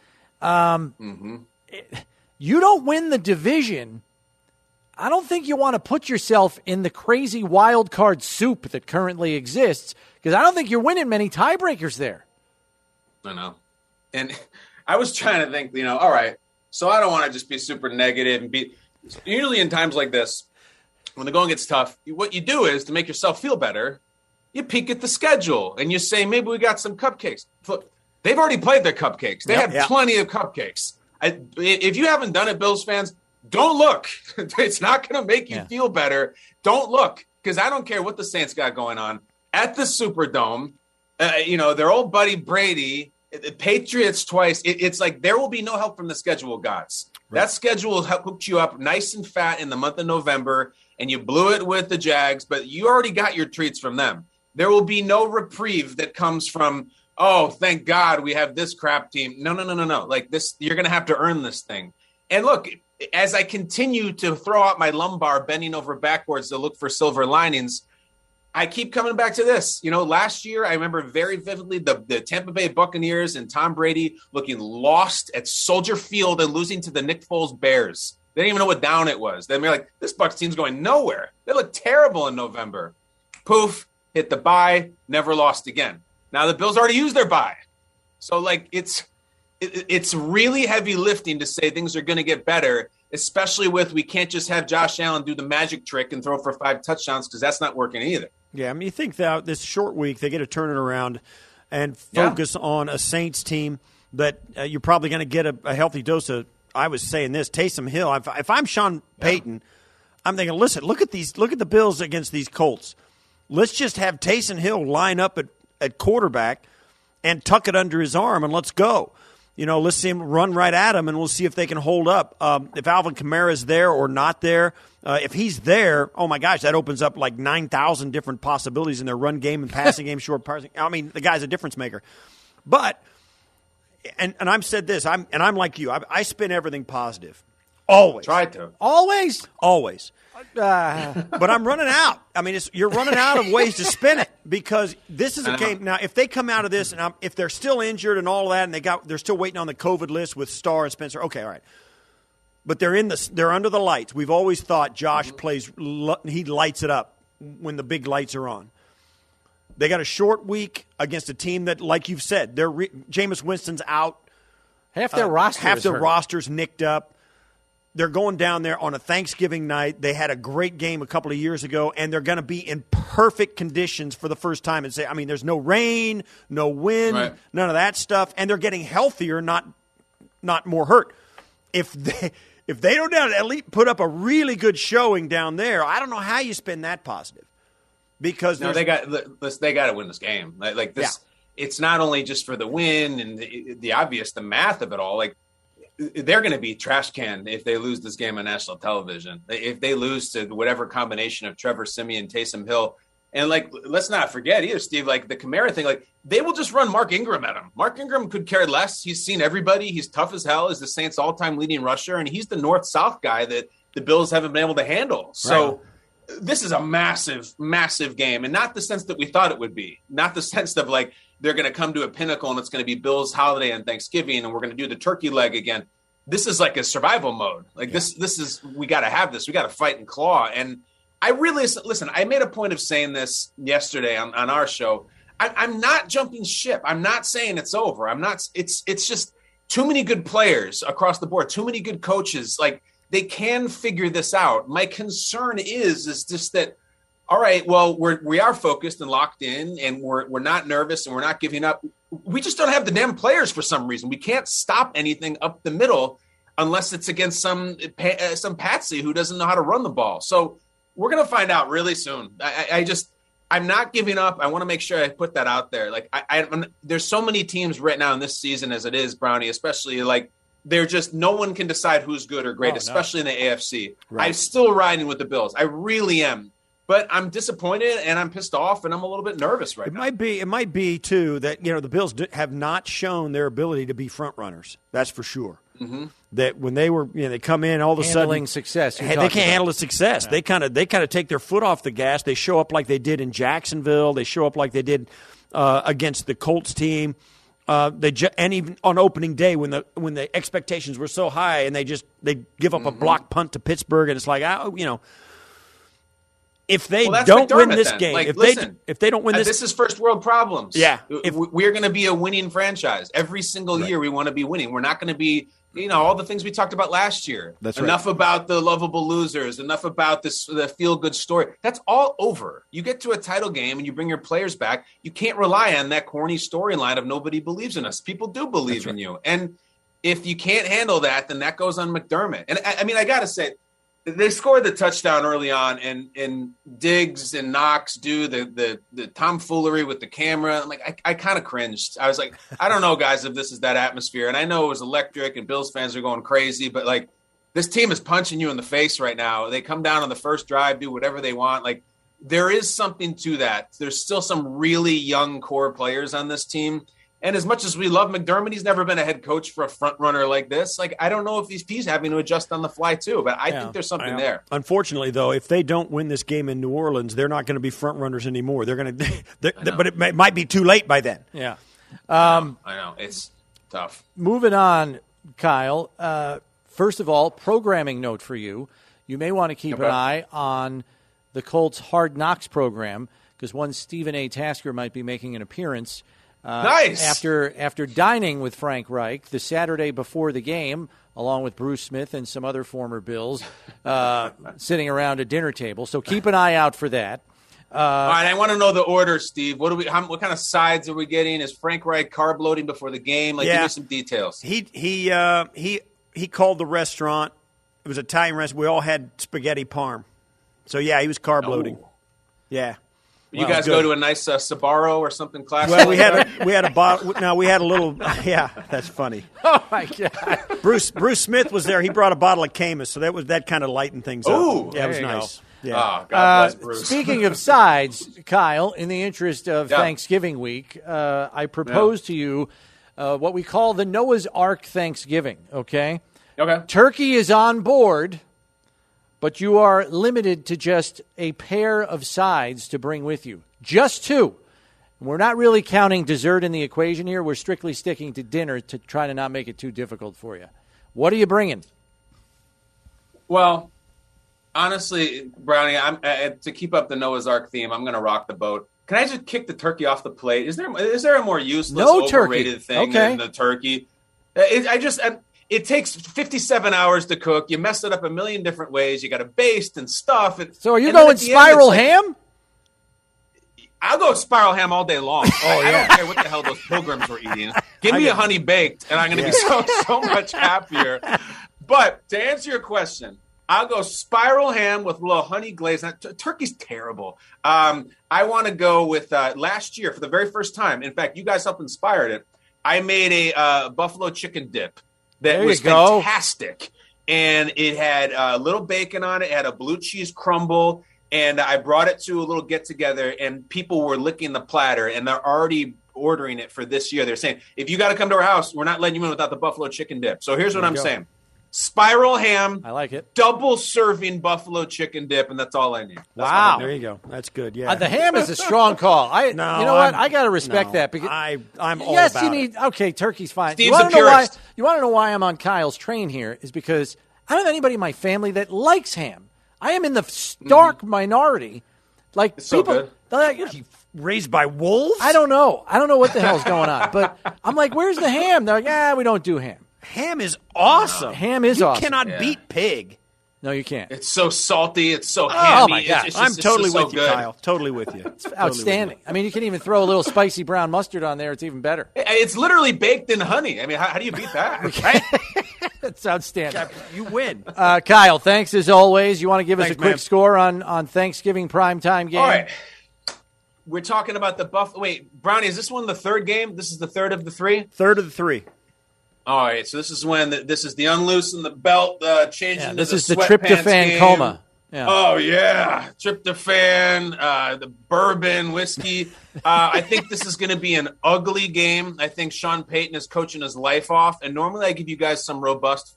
You don't win the division. I don't think you want to put yourself in the crazy wild card soup that currently exists, because I don't think you're winning many tiebreakers there. I know. And I was trying to think, all right, so I don't want to just be super negative and be – usually in times like this, when the going gets tough, what you do is to make yourself feel better – you peek at the schedule and you say, maybe we got some cupcakes. Look, they've already played their cupcakes. They have plenty of cupcakes. If you haven't done it, Bills fans, don't look. It's not going to make you feel better. Don't look, because I don't care what the Saints got going on. At the Superdome, their old buddy Brady, the Patriots twice, it's like there will be no help from the schedule gods. Right. That schedule will hook you up nice and fat in the month of November, and you blew it with the Jags, but you already got your treats from them. There will be no reprieve that comes from, oh, thank God we have this crap team. No. Like this, you're going to have to earn this thing. And look, as I continue to throw out my lumbar, bending over backwards to look for silver linings, I keep coming back to this. Last year, I remember very vividly the Tampa Bay Buccaneers and Tom Brady looking lost at Soldier Field and losing to the Nick Foles Bears. They didn't even know what down it was. They were like, this Bucs team's going nowhere. They look terrible in November. Poof. Hit the bye, never lost again. Now the Bills already used their bye. So it's really heavy lifting to say things are going to get better, especially with we can't just have Josh Allen do the magic trick and throw for 5 touchdowns, because that's not working either. Yeah, you think that this short week they get to turn it around and focus on a Saints team that you're probably going to get a healthy dose of, I was saying this, Taysom Hill. If I'm Sean Payton, I'm thinking, listen, look at the Bills against these Colts. Let's just have Taysom Hill line up at quarterback and tuck it under his arm and let's go. let's see him run right at him, and we'll see if they can hold up. If Alvin Kamara is there or not there, if he's there, oh my gosh, that opens up like 9,000 different possibilities in their run game and passing game, short passing. I mean, the guy's a difference maker. But, and I've said this, I'm like you. I spin everything positive. Always. Try to. Always? Always. But I'm running out. I mean, you're running out of ways to spin it because this is a game. Now, if they come out of this and if they're still injured and all that, and they're still waiting on the COVID list with Starr and Spencer, okay, all right. But they're under the lights. We've always thought Josh he lights it up when the big lights are on. They got a short week against a team that, like you've said, Jameis Winston's out. Half their roster's nicked up. They're going down there on a Thanksgiving night. They had a great game a couple of years ago, and they're going to be in perfect conditions for the first time. There's no rain, no wind, none of that stuff, and they're getting healthier, not more hurt. If they don't at least put up a really good showing down there, I don't know how you spin that positive. Because they got to win this game. Like this, it's not only just for the win and the obvious, the math of it all. Like, they're going to be trash can if they lose this game on national television. If they lose to whatever combination of Trevor Siemian, Taysom Hill, and let's not forget either, Steve, the Kamara thing, they will just run Mark Ingram at him. Mark Ingram could care less. He's seen everybody. He's tough as hell. He's the Saints' all-time leading rusher, and he's the north-south guy that the Bills haven't been able to handle. So this is a massive, massive game, and not the sense that we thought it would be. Not the sense of they're going to come to a pinnacle and it's going to be Bills holiday and Thanksgiving and we're going to do the turkey leg again. This is like a survival mode. This is, we got to have this. We got to fight and claw. And I really, listen, I made a point of saying this yesterday on our show. I'm not jumping ship. I'm not saying it's over. It's just too many good players across the board, too many good coaches. They can figure this out. My concern is just that, all right, well, we are focused and locked in, and we're not nervous and we're not giving up. We just don't have the damn players for some reason. We can't stop anything up the middle unless it's against some patsy who doesn't know how to run the ball. So we're going to find out really soon. I'm not giving up. I want to make sure I put that out there. There's so many teams right now in this season as it is, Brownie, especially they're just, no one can decide who's good or great, especially in the AFC. Right. I'm still riding with the Bills. I really am. But I'm disappointed and I'm pissed off and I'm a little bit nervous right now. It might be too that the Bills have not shown their ability to be front runners. That's for sure. Mm-hmm. That when they were they come in all of a sudden success, they can't handle the success. Yeah. They kind of take their foot off the gas. They show up like they did in Jacksonville. They show up like they did against the Colts team. And even on opening day when the expectations were so high and they give up a block punt to Pittsburgh and it's like if they don't win this game, if they don't win this is first world problems. Yeah, if we're going to be a winning franchise every single year, we want to be winning. We're not going to be, all the things we talked about last year. That's enough about the lovable losers. Enough about the feel good story. That's all over. You get to a title game and you bring your players back. You can't rely on that corny storyline of nobody believes in us. People do believe in you, and if you can't handle that, then that goes on McDermott. And I got to say, they scored the touchdown early on, and Diggs and Knox do the tomfoolery with the camera. I kind of cringed. I was like, I don't know, guys, if this is that atmosphere. And I know it was electric, and Bills fans are going crazy, but this team is punching you in the face right now. They come down on the first drive, do whatever they want. There is something to that. There's still some really young core players on this team. And as much as we love McDermott, he's never been a head coach for a front runner like this. I don't know if he's having to adjust on the fly too, but I think there's something there. Unfortunately, though, if they don't win this game in New Orleans, they're not going to be front runners anymore. They're going to, but it might be too late by then. Yeah, I know it's tough. Moving on, Kyle. First of all, programming note for you: you may want to keep an eye on the Colts Hard Knocks program because one Stephen A. Tasker might be making an appearance. Nice. After dining with Frank Reich the Saturday before the game, along with Bruce Smith and some other former Bills, sitting around a dinner table. So keep an eye out for that. All right, I want to know the order, Steve. What kind of sides are we getting? Is Frank Reich carb loading before the game? Give me some details. He called the restaurant. It was Italian restaurant. We all had spaghetti parm. So yeah, he was carb loading. Yeah. You guys go to a nice Sbarro or something classic? Well, we had a bottle. No, we had a little. Yeah, that's funny. Oh my God! Bruce Smith was there. He brought a bottle of Camus, so that kind of lightened things up. Ooh, yeah, it was there you nice. go. Yeah. Oh, God bless Bruce. Speaking of sides, Kyle, in the interest of Thanksgiving week, I propose to you what we call the Noah's Ark Thanksgiving. Okay. Okay. Turkey is on board, but you are limited to just a pair of sides to bring with you. Just 2. We're not really counting dessert in the equation here. We're strictly sticking to dinner to try to not make it too difficult for you. What are you bringing? Well, honestly, Brownie, to keep up the Noah's Ark theme, I'm going to rock the boat. Can I just kick the turkey off the plate? Is there a more useless, overrated thing than the turkey? It takes 57 hours to cook. You mess it up a million different ways. You got to baste and stuff. So are you going spiral ham? I'll go spiral ham all day long. I don't care what the hell those pilgrims were eating. Give me a honey baked, and I'm going to be so much happier. But to answer your question, I'll go spiral ham with a little honey glaze. Turkey's terrible. I want to go with last year for the very first time. In fact, you guys helped inspire it. I made a buffalo chicken dip that was fantastic. And it had a little bacon on it. It had a blue cheese crumble. And I brought it to a little get-together, and people were licking the platter, and they're already ordering it for this year. They're saying, if you got to come to our house, we're not letting you in without the buffalo chicken dip. So here's what I'm saying. Spiral ham. I like it. Double serving buffalo chicken dip, and that's all I need. Wow. There you go. That's good. Yeah. The ham is a strong call. You know what? I got to respect that. Because I'm all yes, about you need. Okay, turkey's fine. Steve's a purist. You want to know why I'm on Kyle's train here? Is because I don't have anybody in my family that likes ham. I am in the stark minority. Like it's people, so good. Raised by wolves? I don't know. I don't know what the hell's going on. But I'm like, where's the ham? They're like, we don't do ham. Ham is awesome. Ham is awesome. You cannot beat pig. No, you can't. It's so salty. It's so hammy. Oh, my God. I'm totally with you, good. Kyle. Totally with you. It's outstanding. I mean, you can even throw a little spicy brown mustard on there. It's even better. It's literally baked in honey. I mean, how do you beat that? That's outstanding. You win. Kyle, thanks as always. You want to give us a quick score on Thanksgiving primetime game? All right. We're talking about the Buffalo. Wait, Brownie, is this one the third game? This is the third of the 3? Third of the 3. All right, so this is when this is the unloosen the belt, changing. This to is the the tryptophan game. coma. Yeah. Oh yeah, tryptophan, the bourbon whiskey. I think this is going to be an ugly game. I think Sean Payton is coaching his life off, and normally I give you guys some robust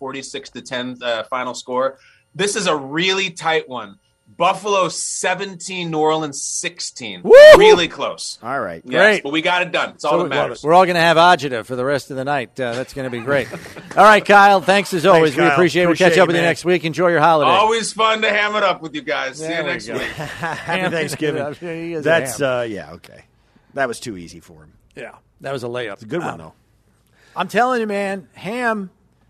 46-10 final score. This is a really tight one. Buffalo 17, New Orleans 16. Woo! Really close. All right. Yes, Great. but we got it done. It's all that matters. We're all going to have agita for the rest of the night. That's going to be great. All right, Kyle, thanks as always. Kyle. We appreciate it. We'll catch up with you next week. Enjoy your holiday. Always fun to ham it up with you guys. See you There we next go. week. Happy Thanksgiving. He is a That's, ham. yeah, okay. That was too easy for him. Yeah, that was a layup. It's a good one, though. I'm telling you, man, ham,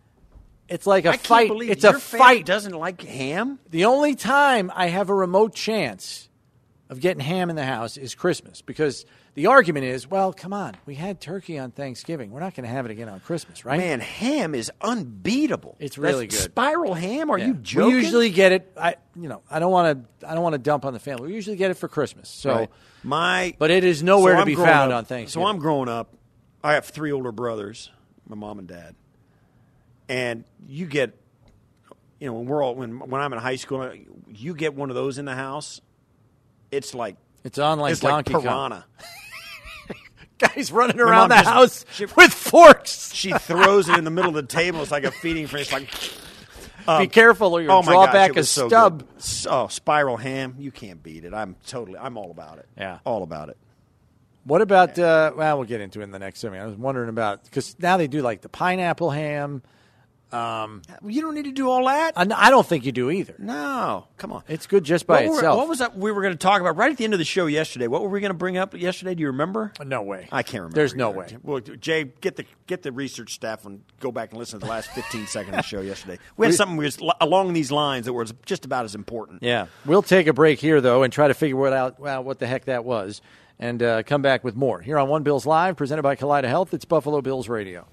it's like a I fight. can't believe It's your a family fight. doesn't like ham? The only time I have a remote chance of getting ham in the house is Christmas, because the argument is, well, come on, we had turkey on Thanksgiving. We're not going to have it again on Christmas, right? Man, ham is unbeatable. It's really good. Spiral ham? Are Yeah. you joking? We usually get it. I don't want to dump on the family. We usually get it for Christmas. So, right. but it is nowhere So to I'm be growing found up- on Thanksgiving. So I'm growing up. I have 3 older brothers, my mom and dad, and you get, when I'm in high school, you get one of those in the house. It's like it's on like it's like Donkey Kong. piranha. Guys running My around mom the house with forks. She throws it in the middle of the table. It's like a feeding frame. It's like Be careful, or you'll my draw gosh, back it a was so stub. good. Oh, spiral ham. You can't beat it. I'm all about it. Yeah. All about it. What about? Well, we'll get into it in the next segment. I was wondering about, because now they do like the pineapple ham. You don't need to do all that. I don't think you do either. No, come on. It's good just by itself. What was that we were going to talk about right at the end of the show yesterday? What were we going to bring up yesterday? Do you remember? No way. I can't remember. There's no either. way. Well, Jay, get the research staff and go back and listen to the last 15 seconds of the show yesterday. We had something along these lines that was just about as important. Yeah. We'll take a break here, though, and try to figure out what the heck that was, and come back with more here on One Bills Live, presented by Kaleida Health. It's Buffalo Bills Radio.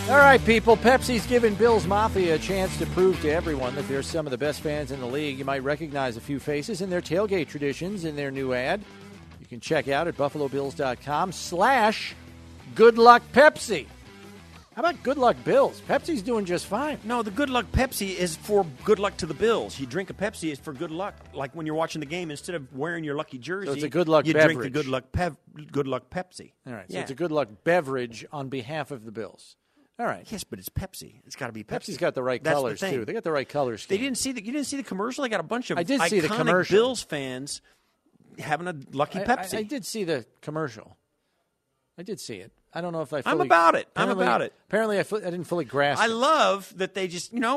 All right, people. Pepsi's giving Bills Mafia a chance to prove to everyone that they're some of the best fans in the league. You might recognize a few faces in their tailgate traditions in their new ad. You can check out at BuffaloBills.com/Good Luck Pepsi. How about Good Luck Bills? Pepsi's doing just fine. No, the Good Luck Pepsi is for good luck to the Bills. You drink a Pepsi, it's for good luck. Like when you're watching the game, instead of wearing your lucky jersey, so it's a good luck you beverage. drink the Good Luck Pepsi. All right, so it's a good luck beverage on behalf of the Bills. All right. Yes, but it's Pepsi. It's got to be Pepsi. Pepsi's got the right colors too. They got the right color scheme. You didn't see the commercial. They got a bunch of I did see the iconic commercial. Bills fans having a lucky Pepsi. I did see the commercial. I did see it. I don't know if I fully... I'm about it. Apparently, I didn't fully grasp it. I love that they just, by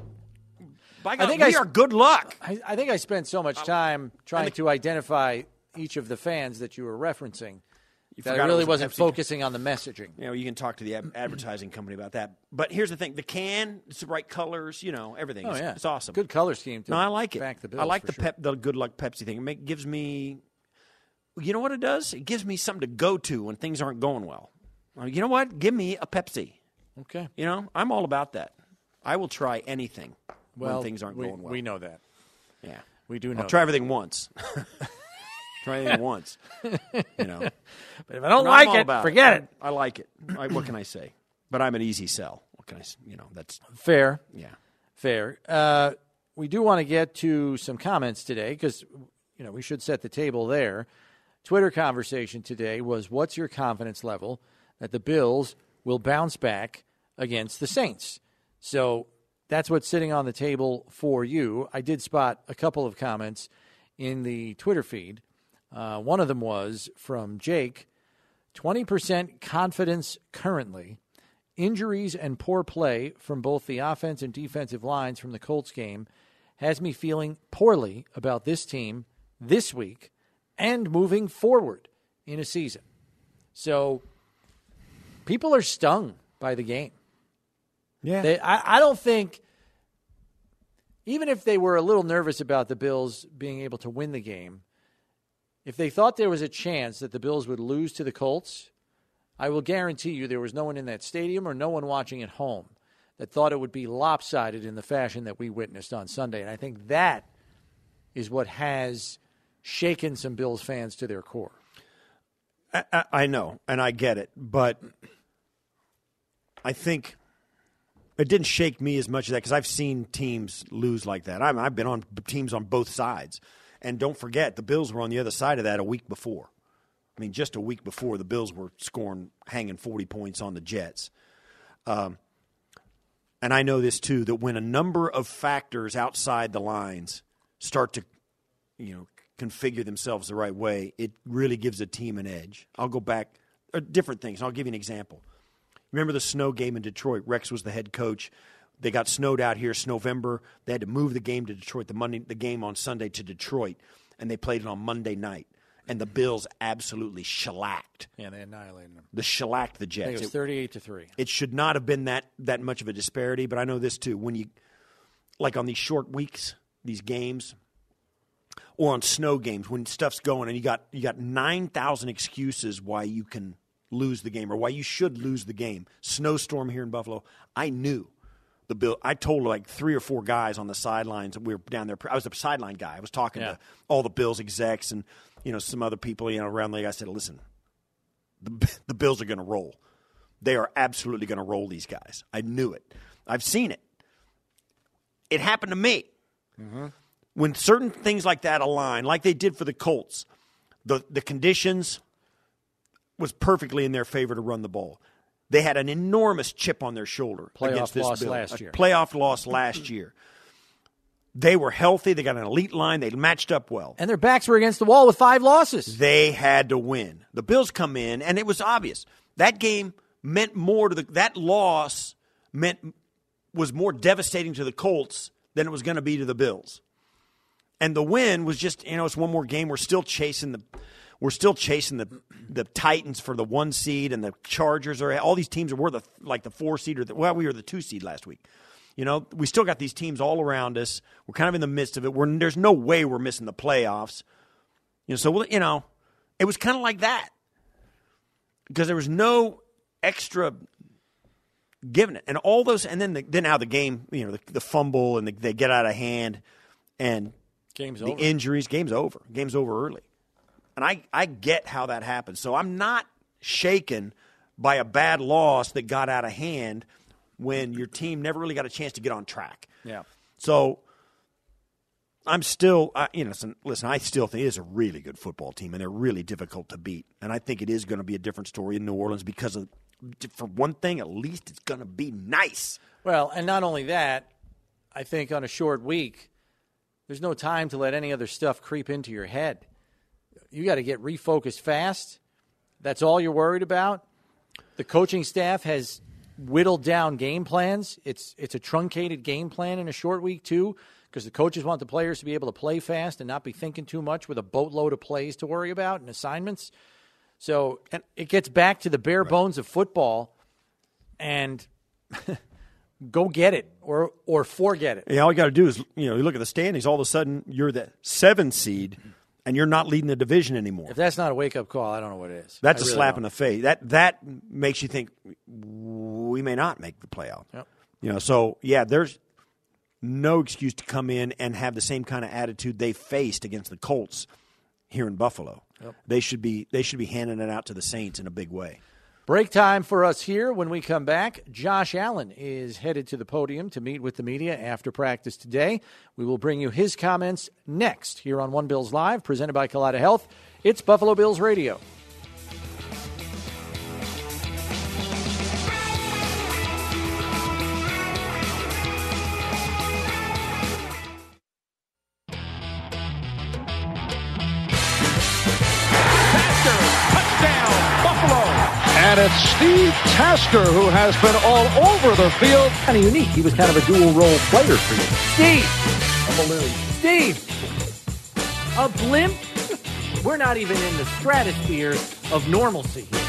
God, think we are good luck. I think I spent so much time trying to identify each of the fans that you were referencing that I really wasn't focusing on the messaging. You can talk to the advertising company about that. But here's the thing. The can, it's the right colors, everything. Oh, yeah. It's awesome. Good color scheme, too. No, I like it. The Bills, I like the the Good Luck Pepsi thing. It gives me... You know what it does? It gives me something to go to when things aren't going well. You know what? Give me a Pepsi. Okay. I'm all about that. I will try anything when things aren't going well. We know that. Yeah. We do know I'll try everything once. Try anything once. But if I don't like it, forget it. I like it. What can I say? But I'm an easy sell. What can I say? That's... Fair. Yeah. Fair. We do want to get to some comments today because, we should set the table there. Twitter conversation today was, what's your confidence level that the Bills will bounce back against the Saints? So that's what's sitting on the table for you. I did spot a couple of comments in the Twitter feed. One of them was from Jake, 20% confidence currently. Injuries and poor play from both the offense and defensive lines from the Colts game has me feeling poorly about this team this week and moving forward in a season. So people are stung by the game. Yeah. I don't think, even if they were a little nervous about the Bills being able to win the game, if they thought there was a chance that the Bills would lose to the Colts, I will guarantee you there was no one in that stadium or no one watching at home that thought it would be lopsided in the fashion that we witnessed on Sunday. And I think that is what has shaken some Bills fans to their core. I know, and I get it, but I think it didn't shake me as much as that because I've seen teams lose like that. I've been on teams on both sides. And don't forget, the Bills were on the other side of that a week before. Just a week before, the Bills were hanging 40 points on the Jets. And I know this, too, that when a number of factors outside the lines start to, configure themselves the right way, it really gives a team an edge. I'll go back different things. I'll give you an example. Remember the snow game in Detroit? Rex was the head coach. They got snowed out here. It's November. They had to move the game to Detroit, the game on Sunday to Detroit, and they played it on Monday night. And the Bills absolutely shellacked. Yeah, they annihilated them. They shellacked the Jets. I think it was 38-3. It should not have been that much of a disparity, but I know this too. When you, like on these short weeks, these games, or on snow games, when stuff's going and you got 9,000 excuses why you can lose the game or why you should lose the game. Snowstorm here in Buffalo. I knew the Bill. I told like 3 or 4 guys on the sidelines. We were down there. I was a sideline guy. I was talking to all the Bills execs and some other people around the league. I said, listen, the Bills are going to roll. They are absolutely going to roll these guys. I knew it. I've seen it. It happened to me. Mm-hmm. When certain things like that align, like they did for the Colts, the conditions was perfectly in their favor to run the ball. They had an enormous chip on their shoulder against this Bill. Playoff loss last year. They were healthy. They got an elite line. They matched up well. And their backs were against the wall with 5 losses. They had to win. The Bills come in, and it was obvious. That game meant more to that loss was more devastating to the Colts than it was going to be to the Bills. And the win was just, it's one more game. We're still chasing the Titans for the 1 seed, and the Chargers are all these teams were the 4 seed or we were the 2 seed last week. We still got these teams all around us. We're kind of in the midst of it. There's no way we're missing the playoffs. So it was kind of like that because there was no extra giving it, and all those, and then how the game, the fumble and they get out of hand, and game's the over. Injuries, game's over early, and I get how that happens. So I'm not shaken by a bad loss that got out of hand when your team never really got a chance to get on track. Yeah. So I'm still, listen, I still think it is a really good football team, and they're really difficult to beat. And I think it is going to be a different story in New Orleans because of, for one thing, at least it's going to be nice. Well, and not only that, I think on a short week, there's no time to let any other stuff creep into your head. You got to get refocused fast. That's all you're worried about. The coaching staff has whittled down game plans. It's a truncated game plan in a short week, too, because the coaches want the players to be able to play fast and not be thinking too much with a boatload of plays to worry about and assignments. So and it gets back to the bare bones of football, and go get it or forget it. Yeah, all you got to do is, you look at the standings, all of a sudden you're the 7th seed, and you're not leading the division anymore. If that's not a wake-up call, I don't know what it is. That's a slap in the face. That makes you think we may not make the playoff. Yep. So, yeah, there's no excuse to come in and have the same kind of attitude they faced against the Colts here in Buffalo. Yep. They should be handing it out to the Saints in a big way. Break time for us here. When we come back, Josh Allen is headed to the podium to meet with the media after practice today. We will bring you his comments next here on One Bills Live, presented by Kaleida Health. It's Buffalo Bills Radio. And it's Steve Tasker who has been all over the field. Kind of unique. He was kind of a dual-role player for you. Steve! A balloon. Steve! A blimp? We're not even in the stratosphere of normalcy here.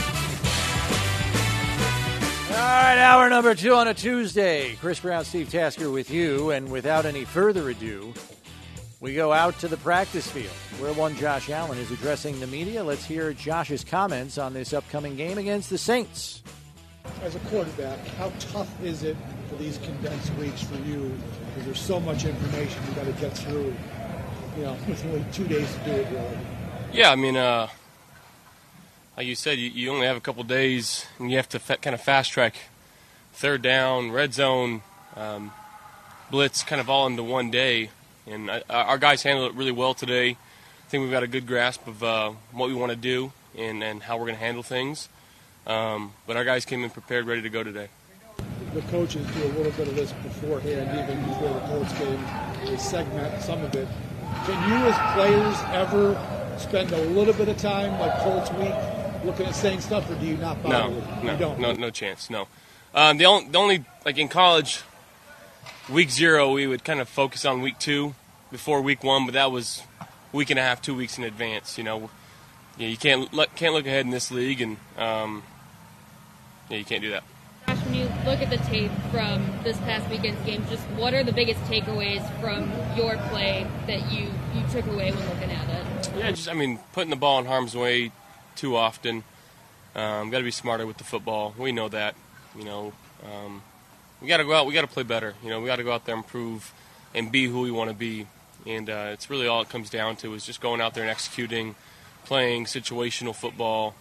All right, hour number 2 on a Tuesday. Chris Brown, Steve Tasker with you. And without any further ado, we go out to the practice field where one Josh Allen is addressing the media. Let's hear Josh's comments on this upcoming game against the Saints. As a quarterback, how tough is it for these condensed weeks for you? Because there's so much information you got to get through, with only 2 days to do it, really. Yeah, I mean, like you said, you only have a couple days, and you have to kind of fast-track third down, red zone, blitz, kind of all into one day. And our guys handled it really well today. I think we've got a good grasp of what we want to do and how we're going to handle things. But our guys came in prepared, ready to go today. The coaches do a little bit of this beforehand, even before the Colts game. They segment some of it. Can you as players ever spend a little bit of time, like Colts week, looking at saying stuff, or do you not bother with it? No chance, no. The only, like in college, week 0, we would kind of focus on week 2 before week 1, but that was a week and a half, 2 weeks in advance. You can't look ahead in this league, and you can't do that. Josh, when you look at the tape from this past weekend's game, just what are the biggest takeaways from your play that you took away when looking at it? Yeah, putting the ball in harm's way too often. Got to be smarter with the football. We know that. We got to go out. We got to play better. We got to go out there and prove and be who we want to be. And it's really all it comes down to is just going out there and executing, playing situational football,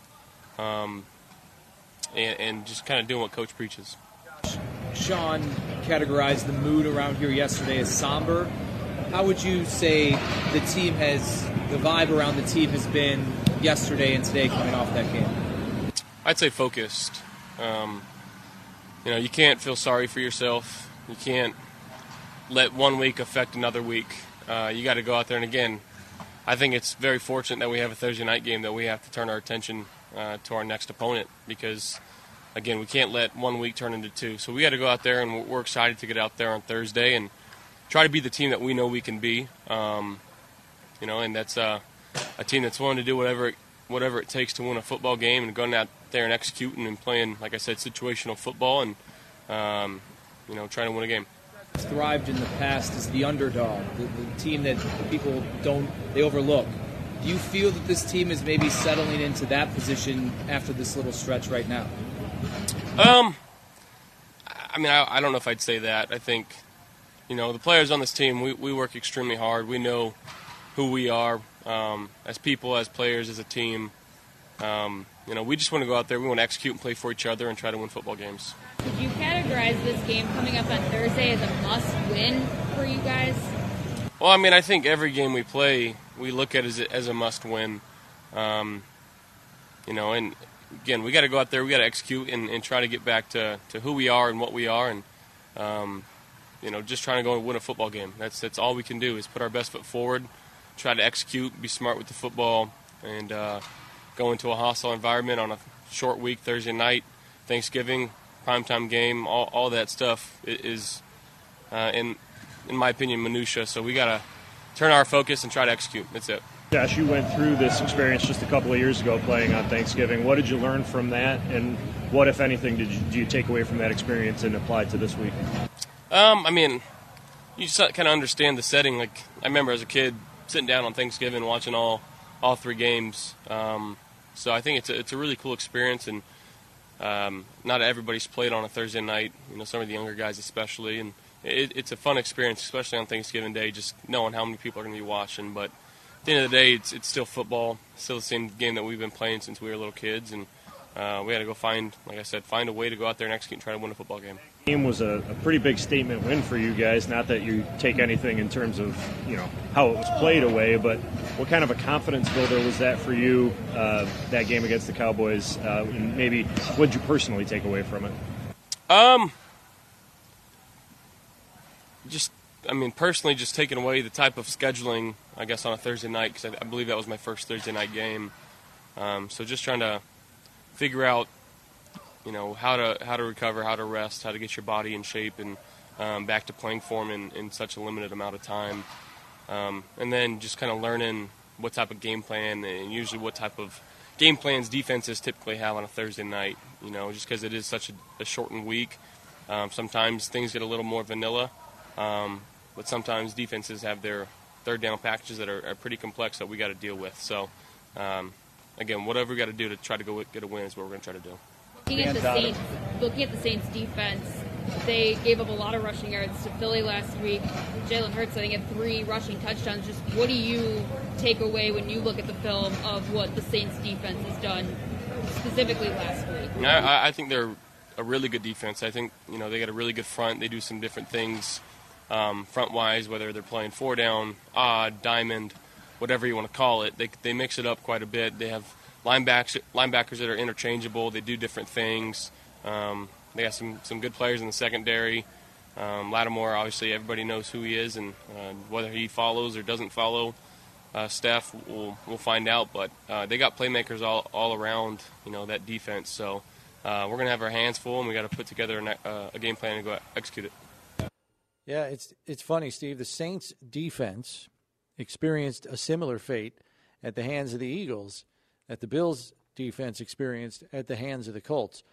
and just kind of doing what Coach preaches. Sean categorized the mood around here yesterday as somber. How would you say the vibe around the team has been yesterday and today coming off that game? I'd say focused. You can't feel sorry for yourself. You can't let one week affect another week. You got to go out there, and again, I think it's very fortunate that we have a Thursday night game that we have to turn our attention to our next opponent because, again, we can't let 1 week turn into 2. So we got to go out there, and we're excited to get out there on Thursday and try to be the team that we know we can be. And that's a team that's willing to do whatever it takes to win a football game and going out there and executing and playing, like I said, situational football and, trying to win a game. Thrived in the past as the underdog, the team that people overlook. Do you feel that this team is maybe settling into that position after this little stretch right now? I mean, I don't know if I'd say that. I think, the players on this team, we work extremely hard. We know who we are as people, as players, as a team. We just want to go out there. We want to execute and play for each other and try to win football games. Would you categorize this game coming up on Thursday as a must-win for you guys? Well, I mean, I think every game we play, we look at it as a must-win. And again, we got to go out there, we got to execute and try to get back to who we are and what we are, and just trying to go and win a football game. That's all we can do is put our best foot forward, try to execute, be smart with the football, and go into a hostile environment on a short week, Thursday night, Thanksgiving, primetime game. All that stuff is, in my opinion, minutia. So we got to turn our focus and try to execute. That's it. Josh, you went through this experience just a couple of years ago playing on Thanksgiving. What did you learn from that, and what, if anything, do you take away from that experience and apply to this week? I mean, you just kind of understand the setting. Like, I remember as a kid sitting down on Thanksgiving watching all 3 games. So I think it's a really cool experience, and not everybody's played on a Thursday night. Some of the younger guys especially, and it's a fun experience, especially on Thanksgiving Day, just knowing how many people are going to be watching. But at the end of the day, it's still football, still the same game that we've been playing since we were little kids, and we had to go find a way to go out there and execute and try to win a football game. The game was a pretty big statement win for you guys. Not that you take anything in terms of how it was played away, but what kind of a confidence builder was that for you, that game against the Cowboys? And maybe what did you personally take away from it? Personally, just taking away the type of scheduling, I guess, on a Thursday night, because I believe that was my first Thursday night game. So just trying to figure out, how to recover, how to rest, how to get your body in shape and back to playing form in such a limited amount of time. And then just kind of learning what type of game plan and usually what type of game plans defenses typically have on a Thursday night, just because it is such a shortened week. Sometimes things get a little more vanilla. But sometimes defenses have their third down packages that are pretty complex that we got to deal with. So, again, whatever we got to do to try to go get a win is what we're going to try to do. Looking at the Saints defense, they gave up a lot of rushing yards to Philly last week. Jalen Hurts, I think, had 3 rushing touchdowns. Just what do you take away when you look at the film of what the Saints defense has done specifically last week? I think they're a really good defense. I think, they got a really good front. They do some different things front-wise, whether they're playing 4 down, odd, diamond, whatever you want to call it. They mix it up quite a bit. They have linebackers that are interchangeable. They do different things. They got some good players in the secondary. Lattimore, obviously, everybody knows who he is, and whether he follows or doesn't follow Steph, we'll find out. But they got playmakers all around, that defense. So we're going to have our hands full, and we got to put together a game plan and go execute it. Yeah, it's funny, Steve. The Saints defense experienced a similar fate at the hands of the Eagles that the Bills defense experienced at the hands of the Colts.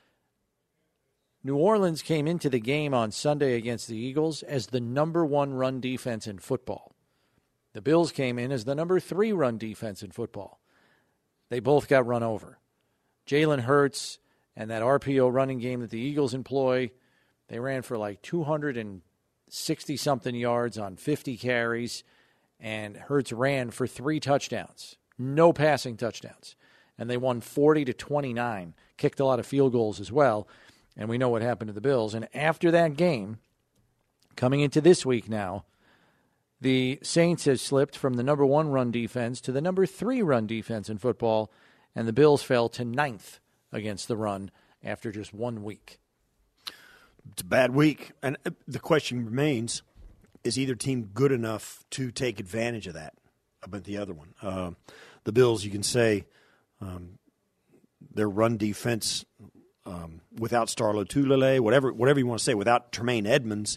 New Orleans came into the game on Sunday against the Eagles as the number 1 run defense in football. The Bills came in as the number 3 run defense in football. They both got run over. Jalen Hurts and that RPO running game that the Eagles employ, they ran for like 260-something yards on 50 carries, and Hurts ran for 3 touchdowns, no passing touchdowns. And they won 40-29, kicked a lot of field goals as well. And we know what happened to the Bills. And after that game, coming into this week now, the Saints have slipped from the number 1 run defense to the number 3 run defense in football, and the Bills fell to 9th against the run after just 1 week. It's a bad week. And the question remains, is either team good enough to take advantage of that about the other one? The Bills, you can say, their run defense without Star Lotulelei, whatever you want to say, without Tremaine Edmonds,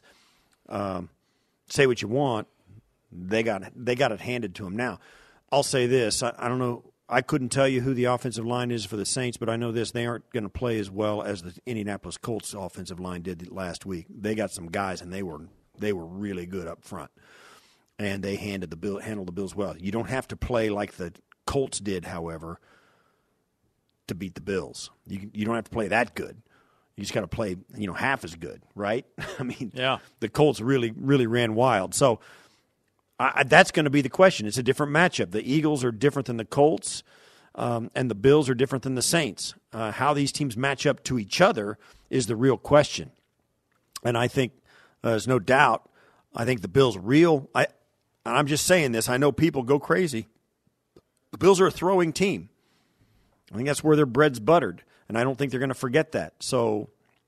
say what you want, they got it handed to them. Now, I'll say this: I don't know. I couldn't tell you who the offensive line is for the Saints, but I know this: they aren't going to play as well as the Indianapolis Colts offensive line did last week. They got some guys, and they were really good up front, and they handled the Bills well. You don't have to play like the Colts did, however, to beat the Bills. You don't have to play that good. You just got to play, half as good, right? I mean, yeah. The Colts really, really ran wild. So that's going to be the question. It's a different matchup. The Eagles are different than the Colts, and the Bills are different than the Saints. How these teams match up to each other is the real question. And I think there's no doubt. I think the Bills I'm just saying this. I know people go crazy. The Bills are a throwing team. I think that's where their bread's buttered, and I don't think they're going to forget that. So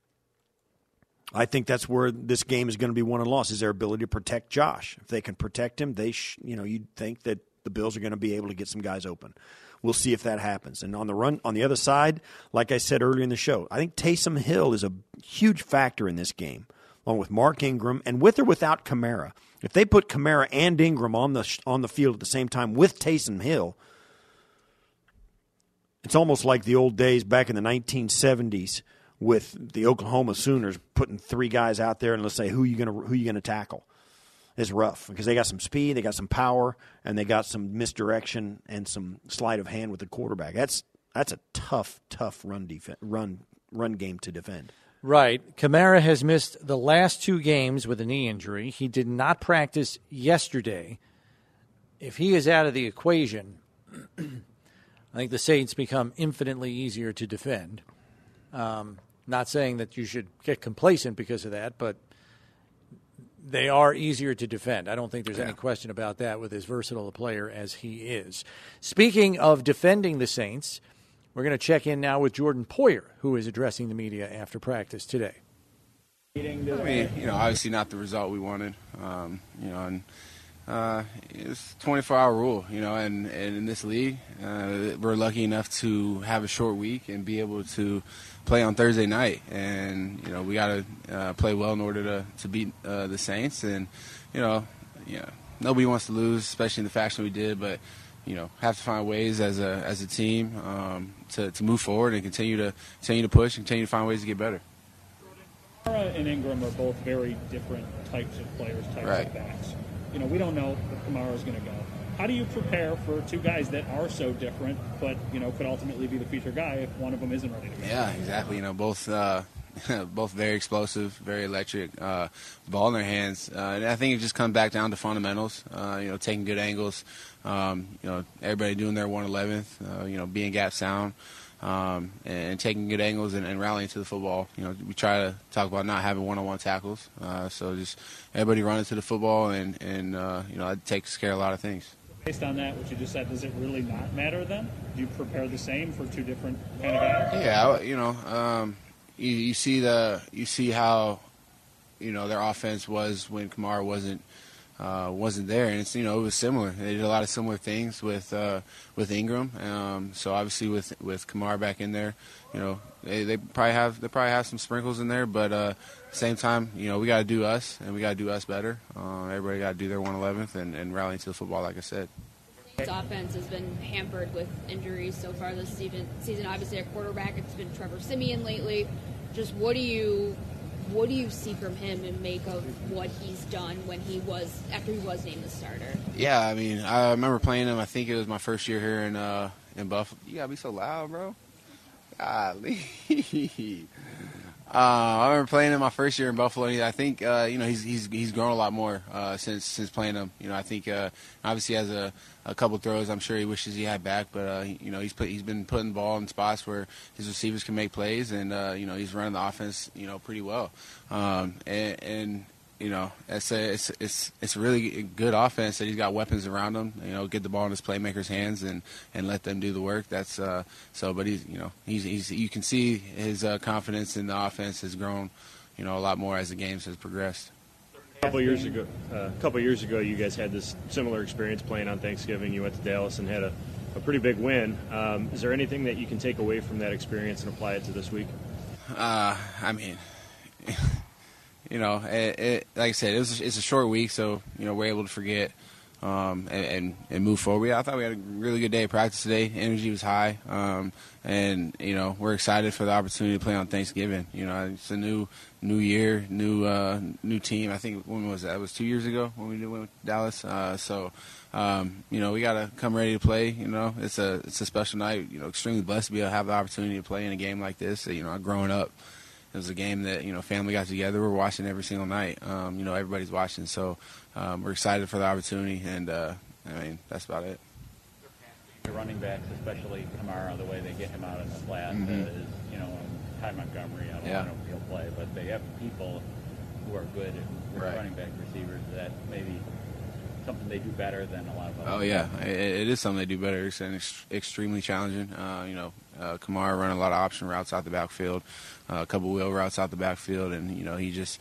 I think that's where this game is going to be won and lost, is their ability to protect Josh. If they can protect him, you'd think that the Bills are going to be able to get some guys open. We'll see if that happens. And on the other side, like I said earlier in the show, I think Taysom Hill is a huge factor in this game, along with Mark Ingram, and with or without Kamara. If they put Kamara and Ingram on the field at the same time with Taysom Hill, it's almost like the old days back in the 1970s with the Oklahoma Sooners putting 3 guys out there and let's say who you gonna tackle. It's rough because they got some speed, they got some power, and they got some misdirection and some sleight of hand with the quarterback. That's a tough run game to defend. Right. Kamara has missed the last 2 games with a knee injury. He did not practice yesterday. If he is out of the equation, I think the Saints become infinitely easier to defend. Not saying that you should get complacent because of that, but they are easier to defend. I don't think there's any question about that with as versatile a player as he is. Speaking of defending the Saints, we're going to check in now with Jordan Poyer, who is addressing the media after practice today. I mean, obviously not the result we wanted, and it's a 24-hour rule, and in this league, we're lucky enough to have a short week and be able to play on Thursday night. And, we got to play well in order to beat the Saints. And, nobody wants to lose, especially in the fashion we did, but, have to find ways as a team to move forward and continue to push and continue to find ways to get better. Kamara and Ingram are both very different types of players, of backs. We don't know if Kamara is going to go. How do you prepare for 2 guys that are so different, but could ultimately be the feature guy if one of them isn't ready to go? Yeah, exactly. Both both very explosive, very electric, ball in their hands. And I think it just comes back down to fundamentals. Taking good angles. Everybody doing their 111th. Being gap sound. And taking good angles and rallying to the football. We try to talk about not having one-on-one tackles. So just everybody running to the football, and it takes care of a lot of things. Based on that, what you just said, does it really not matter then? Do you prepare the same for 2 different kind of guys? Yeah, you see how their offense was when Kamara wasn't there, and it was similar. They did a lot of similar things with Ingram. So obviously with Kamara back in there, they probably have some sprinkles in there, but at the same time, we got to do us, and we got to do us better. Everybody got to do their 111th and rally to the football, like I said. This offense has been hampered with injuries so far this season. Obviously, at quarterback, it's been Trevor Siemian lately. Just what do you see from him and make of what he's done after he was named the starter? Yeah, I mean, I remember playing him. I think it was my first year here in Buffalo. You gotta be so loud, bro. Golly. I remember playing him my first year in Buffalo. I think he's grown a lot more since playing him. I think obviously has a couple throws I'm sure he wishes he had back, but he's been putting the ball in spots where his receivers can make plays, and he's running the offense pretty well. It's a really good offense that he's got weapons around him. Get the ball in his playmakers' hands and let them do the work. That's but he's you can see his confidence in the offense has grown, a lot more as the games has progressed. A couple years ago, you guys had this similar experience playing on Thanksgiving. You went to Dallas and had a pretty big win. Is there anything that you can take away from that experience and apply it to this week? I mean. Like I said, it's a short week, so we're able to forget and move forward. I thought we had a really good day of practice today. Energy was high, and we're excited for the opportunity to play on Thanksgiving. It's a new year, new team. I think when was that? It was 2 years ago when we went with Dallas. We got to come ready to play. It's a special night. Extremely blessed to be able to have the opportunity to play in a game like this. Growing up it was a game that, family got together. We're watching every single night. Everybody's watching. So we're excited for the opportunity, and, that's about it. The running backs, especially Kamara, the way they get him out in the flat is, Ty Montgomery, I don't know if he'll play, but they have people who are good running back receivers that maybe something they do better than a lot of others. Oh, yeah. It is something they do better. It's extremely challenging. Kamara running a lot of option routes out the backfield, a couple wheel routes out the backfield, and, he just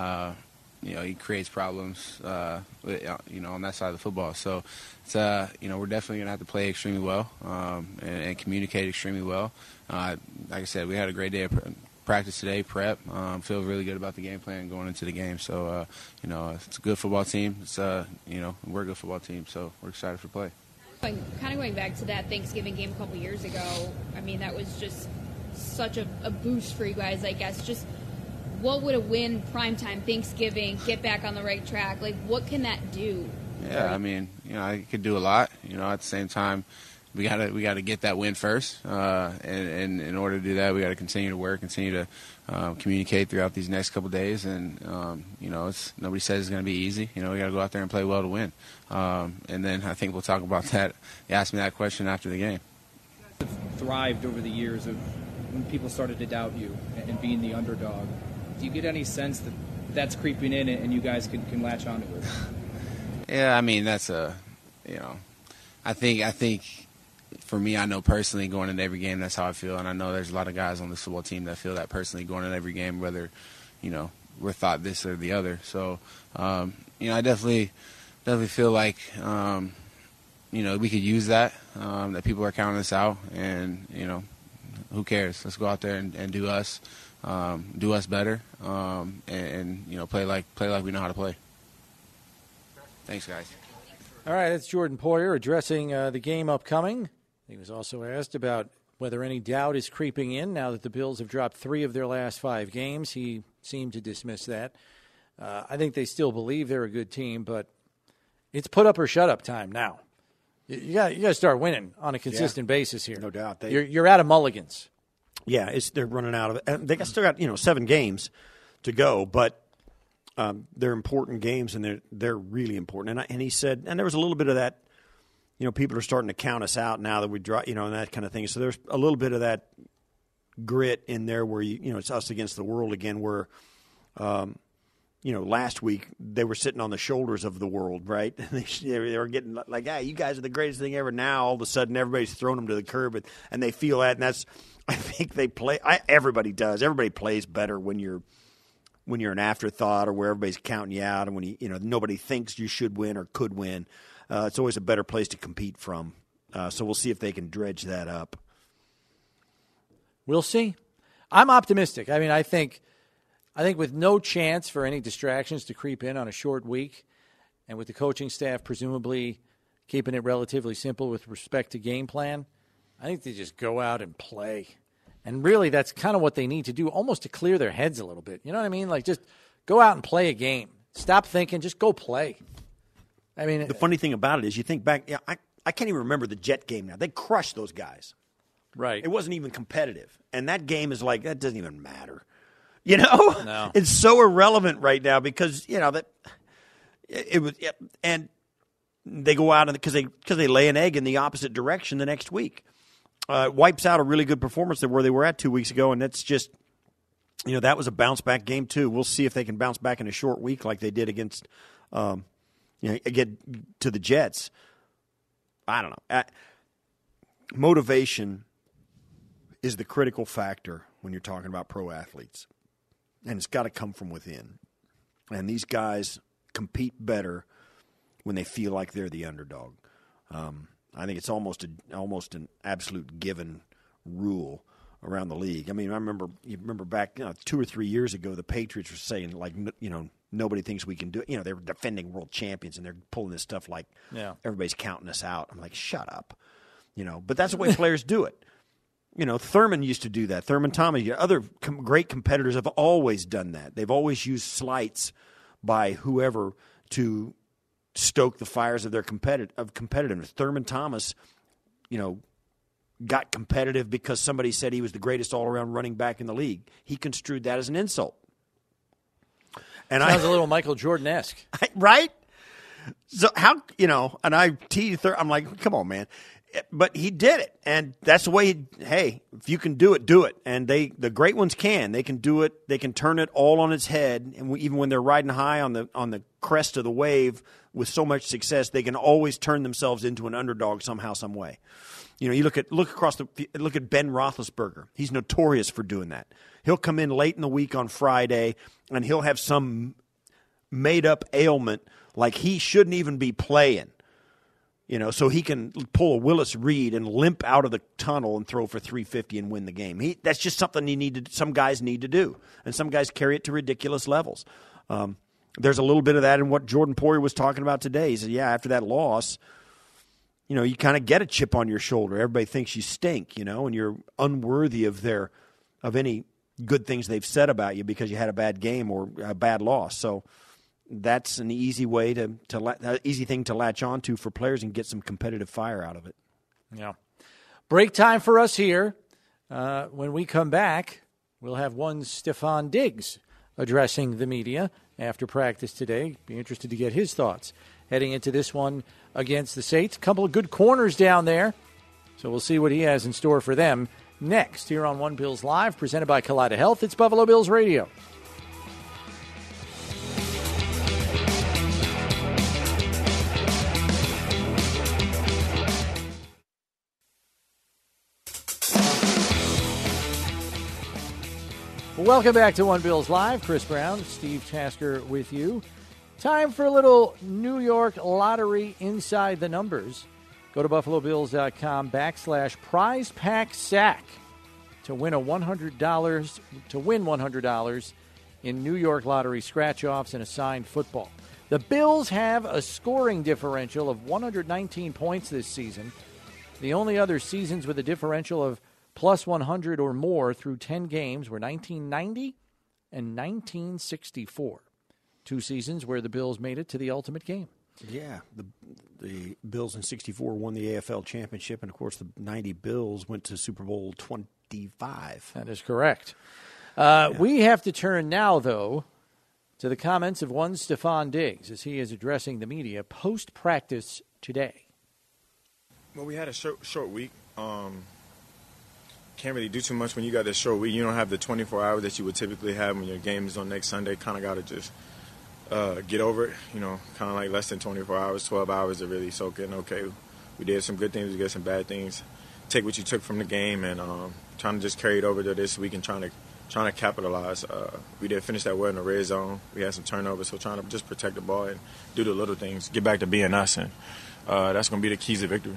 he creates problems, on that side of the football. So, it's, we're definitely going to have to play extremely well and communicate extremely well. Like I said, we had a great day of practice today, prep. Feel really good about the game plan going into the game. So, it's a good football team. It's, we're a good football team, so we're excited for play. Kind of going back to that Thanksgiving game a couple years ago, I mean, that was just such a boost for you guys, I guess. Just what would a win primetime Thanksgiving get back on the right track? Like, what can that do? Yeah, I mean, it could do a lot. At the same time, we gotta get that win first, and in order to do that, we got to continue to work, continue to communicate throughout these next couple of days, and nobody says it's going to be easy. We got to go out there and play well to win, and then I think we'll talk about that. You asked me that question after the game. You've thrived over the years of when people started to doubt you and being the underdog. Do you get any sense that that's creeping in and you guys can latch onto it? Yeah, I mean that's I think. For me, I know personally going into every game, that's how I feel. And I know there's a lot of guys on this football team that feel that personally going into every game, whether, we're thought this or the other. So, I definitely feel like, we could use that, that people are counting us out. And, who cares? Let's go out there and do us better, and play like we know how to play. Thanks, guys. All right, that's Jordan Poyer addressing the game upcoming. He was also asked about whether any doubt is creeping in now that the Bills have dropped 3 of their last 5 games. He seemed to dismiss that. I think they still believe they're a good team, but it's put up or shut up time now. You got to start winning on a consistent basis here. No doubt. You're out of mulligans. Yeah, they're running out of it. They still got 7 games to go, but they're important games, and they're really important. And he said, and there was a little bit of that. People are starting to count us out now that we draw, and that kind of thing. So there's a little bit of that grit in there where it's us against the world again. Where, last week they were sitting on the shoulders of the world, right? They were getting like, "Hey, you guys are the greatest thing ever." Now all of a sudden everybody's throwing them to the curb, and they feel that, and that's. I think they play. Everybody does. Everybody plays better when you're an afterthought or where everybody's counting you out, and when nobody thinks you should win or could win. It's always a better place to compete from. So we'll see if they can dredge that up. We'll see. I'm optimistic. I mean, I think with no chance for any distractions to creep in on a short week, and with the coaching staff presumably keeping it relatively simple with respect to game plan, I think they just go out and play. And really, that's kind of what they need to do, almost to clear their heads a little bit. You know what I mean? Like, just go out and play a game. Stop thinking. Just go play. I mean, the funny thing about it is you think back, I can't even remember the Jet game now. They crushed those guys. Right. It wasn't even competitive. And that game is like, that doesn't even matter. No. It's so irrelevant right now because, that it was, and they go out because they lay an egg in the opposite direction the next week. It wipes out a really good performance where they were at 2 weeks ago, and that's just, that was a bounce-back game too. We'll see if they can bounce back in a short week like they did against get to the Jets. I don't know. Motivation is the critical factor when you're talking about pro athletes, and it's got to come from within. And these guys compete better when they feel like they're the underdog. I think it's almost an absolute given rule around the league. I mean, you remember back 2 or 3 years ago, the Patriots were saying nobody thinks we can do it. They were defending world champions, and they're pulling this stuff like everybody's counting us out. I'm like, shut up. But that's the way players do it. Thurman used to do that. Thurman Thomas, other great competitors have always done that. They've always used slights by whoever to stoke the fires of their competitiveness. Thurman Thomas, got competitive because somebody said he was the greatest all-around running back in the league. He construed that as an insult. And sounds a little Michael Jordan-esque. Right? So how, and I teased her. I'm like, come on, man. But he did it, and that's the way. Hey, if you can do it, do it. And the great ones can. They can do it. They can turn it all on its head. And even when they're riding high on the crest of the wave with so much success, they can always turn themselves into an underdog somehow, some way. You look at Ben Roethlisberger. He's notorious for doing that. He'll come in late in the week on Friday, and he'll have some made up ailment like he shouldn't even be playing. So he can pull a Willis Reed and limp out of the tunnel and throw for 350 and win the game. That's just something some guys need to do, and some guys carry it to ridiculous levels. There's a little bit of that in what Jordan Poyer was talking about today. He said, after that loss, you kind of get a chip on your shoulder. Everybody thinks you stink, and you're unworthy of any good things they've said about you because you had a bad game or a bad loss. So that's an easy way easy thing to latch on to for players and get some competitive fire out of it. Yeah. Break time for us here. When we come back, we'll have one Stephon Diggs addressing the media after practice today. Be interested to get his thoughts heading into this one against the Saints. A couple of good corners down there, so we'll see what he has in store for them next here on One Bills Live, presented by Kaleida Health. It's Buffalo Bills Radio. Welcome back to One Bills Live. Chris Brown, Steve Tasker with you. Time for a little New York Lottery Inside the Numbers. Go to BuffaloBills.com/prize pack sack to win $100 in New York Lottery scratch-offs and a signed football. The Bills have a scoring differential of 119 points this season. The only other seasons with a differential of plus 100 or more through 10 games were 1990 and 1964. 2 seasons where the Bills made it to the ultimate game. Yeah, the Bills in 64 won the AFL championship, and, of course, the 90 Bills went to Super Bowl 25. That is correct. We have to turn now, though, to the comments of one Stephon Diggs as he is addressing the media post-practice today. Well, we had a short week. Can't really do too much when you got this short week. You don't have the 24 hours that you would typically have when your game is on next Sunday. Kind of got to just get over it, kind of like less than 24 hours, 12 hours to really soak in. Okay, we did some good things, we did some bad things. Take what you took from the game and trying to just carry it over to this week and trying to capitalize. We did finish that well in the red zone. We had some turnovers, so trying to just protect the ball and do the little things, get back to being us, and that's going to be the keys to victory.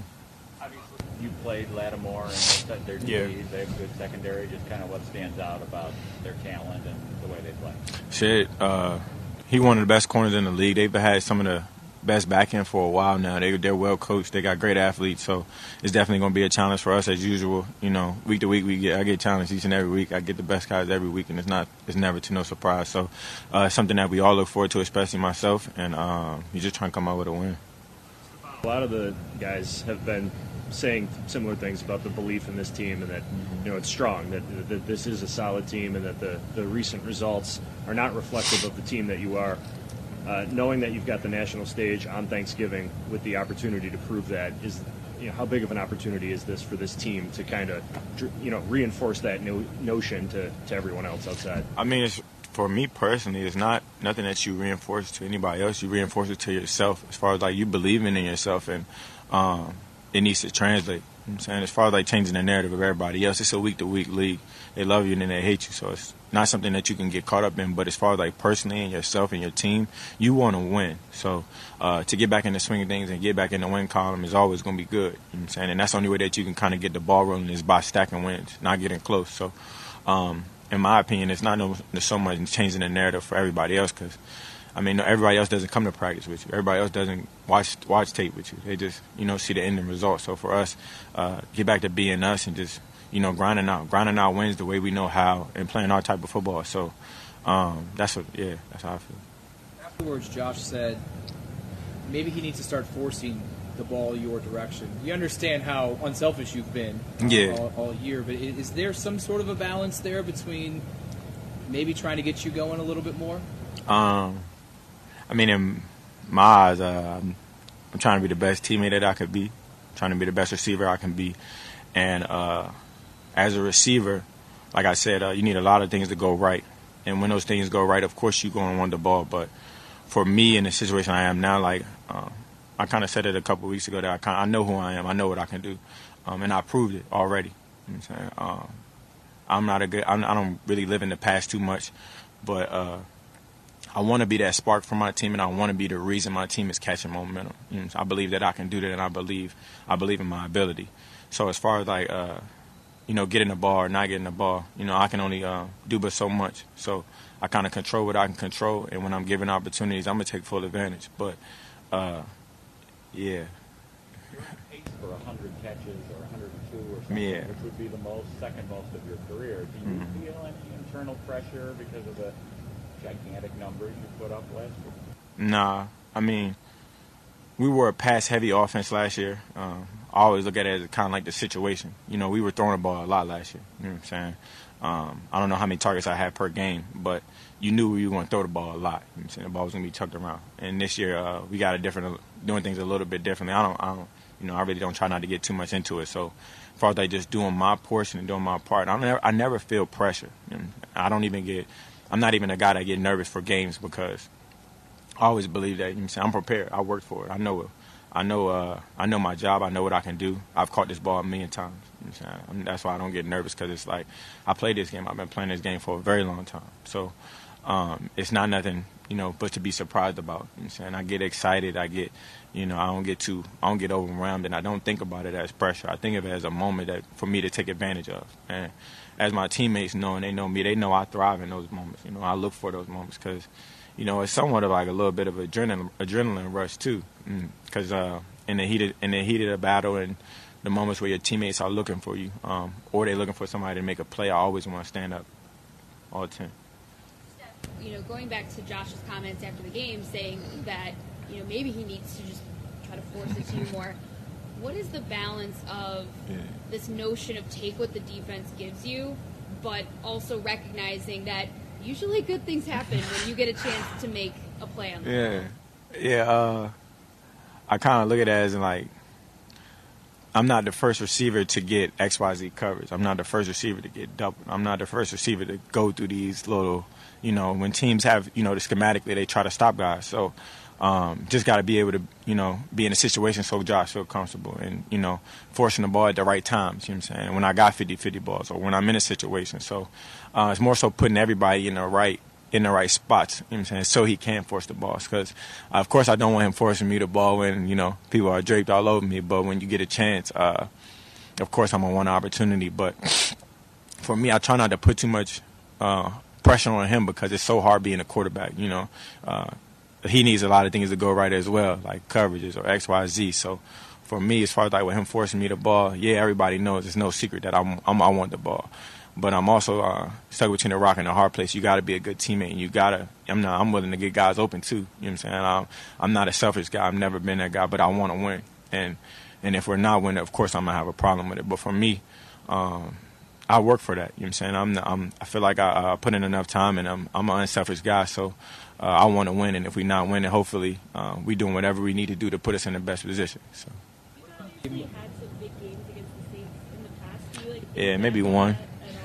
You played Lattimore and their DBs. They have good secondary. Just kind of what stands out about their talent and the way they play. Shit, he one of the best corners in the league. They've had some of the best back end for a while now. They're well coached. They got great athletes, so it's definitely going to be a challenge for us as usual. Week to week I get challenged each and every week. I get the best guys every week, and it's never to no surprise. So it's something that we all look forward to, especially myself, and you just trying to come out with a win. A lot of the guys have been saying similar things about the belief in this team and that it's strong, that this is a solid team, and that the recent results are not reflective of the team that you are. Knowing that you've got the national stage on Thanksgiving with the opportunity to prove that, how big of an opportunity is this for this team to kind of reinforce that notion to everyone else outside? I mean, for me personally, it's not nothing that you reinforce to anybody else. You reinforce it to yourself, as far as like you believing in yourself, and it needs to translate. You know what I'm saying? As far as like changing the narrative of everybody else, it's a week-to-week league. They love you and then they hate you, so it's not something that you can get caught up in. But as far as like personally and yourself and your team, you want to win. So to get back in the swing of things and get back in the win column is always going to be good. You know what I'm saying? And that's the only way that you can kind of get the ball rolling is by stacking wins, not getting close. So in my opinion, it's not so much changing the narrative for everybody else, because everybody else doesn't come to practice with you. Everybody else doesn't watch tape with you. They just, see the ending result. So for us, get back to being us and just, grinding out wins the way we know how and playing our type of football. So that's how I feel. Afterwards, Josh said maybe he needs to start forcing the ball your direction. You understand how unselfish you've been all year, but is there some sort of a balance there between maybe trying to get you going a little bit more? I mean, in my eyes, I'm trying to be the best teammate that I could be, trying to be the best receiver I can be. And as a receiver, like I said, you need a lot of things to go right. And when those things go right, of course you're going to want the ball. But for me, in the situation I am now, like I kind of said it a couple of weeks ago, that I know who I am. I know what I can do. And I proved it already. You know what I'm saying? I don't really live in the past too much. But I want to be that spark for my team, and I want to be the reason my team is catching momentum. You know, I believe that I can do that, and I believe in my ability. So as far as like getting the ball or not getting the ball, I can only do but so much. So I kind of control what I can control, and when I'm given opportunities, I'm gonna take full advantage. But yeah. You're on pace for 100 catches or 102 or something, which would be the second most of your career. Do you feel any internal pressure because of the gigantic numbers you put up last year? Nah, I mean, we were a pass-heavy offense last year. I always look at it as kind of like the situation. We were throwing the ball a lot last year. You know what I'm saying? I don't know how many targets I had per game, but you knew we were going to throw the ball a lot. You know what I'm saying? The ball was going to be tucked around. And this year, we got doing things a little bit differently. I really don't try not to get too much into it. So as far as like just doing my portion and doing my part, I never feel pressure. I'm not even a guy that get nervous for games because I always believe that, I'm prepared. I worked for it. I know my job. I know what I can do. I've caught this ball a million times. That's why I don't get nervous, because it's like I played this game. I've been playing this game for a very long time. So it's not nothing, but to be surprised about. I get excited. I get, I don't get overwhelmed, and I don't think about it as pressure. I think of it as a moment that for me to take advantage of. And as my teammates know, and they know me, they know I thrive in those moments. I look for those moments because, it's somewhat of like a little bit of adrenaline rush too. Because in the heat of the battle and the moments where your teammates are looking for you, or they're looking for somebody to make a play, I always want to stand up all the time. Going back to Josh's comments after the game, saying that maybe he needs to just try to force it to you more. What is the balance of this notion of take what the defense gives you, but also recognizing that usually good things happen when you get a chance to make a play on the ball? I kind of look at it as like, I'm not the first receiver to get XYZ coverage. I'm not the first receiver to get doubled. I'm not the first receiver to go through these little, when teams have, schematically they try to stop guys. So just got to be able to, be in a situation so Josh feel comfortable and, forcing the ball at the right times, I'm saying, when I got 50-50 balls or when I'm in a situation. So it's more so putting everybody in the right spots, I'm saying, so he can force the balls. Because, of course, I don't want him forcing me the ball when, people are draped all over me. But when you get a chance, of course, I'm going to want an opportunity. But for me, I try not to put too much pressure on him because it's so hard being a quarterback, He needs a lot of things to go right as well, like coverages or X, Y, Z. So for me, as far as like with him forcing me the ball, everybody knows it's no secret that I want the ball. But I'm also stuck between a rock and a hard place. You got to be a good teammate, and I'm willing to get guys open too. You know what I'm saying? I'm not a selfish guy. I've never been that guy, but I want to win. And if we're not winning, of course I'm gonna have a problem with it. But for me, I work for that. You know what I'm saying? I feel like I put in enough time, and I'm an unselfish guy. So I want to win. And if we're not winning, hopefully we're doing whatever we need to do to put us in the best position. So. You had some big games against the Saints in the past. Do you Yeah, maybe one.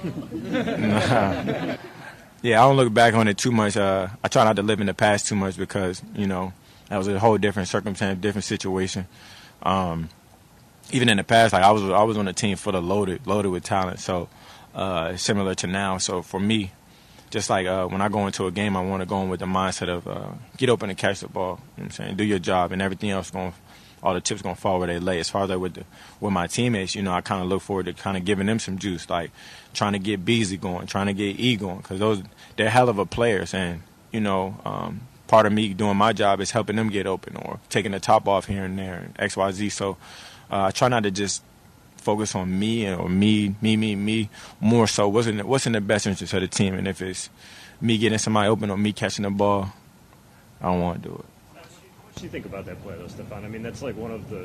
Yeah, I don't look back on it too much. I try not to live in the past too much because, that was a whole different circumstance, different situation. Even in the past, like I was on a team full of loaded with talent, so similar to now. So for me, just like when I go into a game, I want to go in with the mindset of get open and catch the ball. You know what I'm saying? Do your job, and everything else all the chips going to fall where they lay. As far as like with my teammates, I kind of look forward to kind of giving them some juice, like trying to get Beasley going, trying to get E going, because they're hell of a players, and part of me doing my job is helping them get open or taking the top off here and there, and X, Y, Z. So I try not to just focus on me or me, more so what's in the best interest of the team. And if it's me getting somebody open or me catching the ball, I don't want to do it. What do you think about that play, though, Stefan? I mean, that's like one of the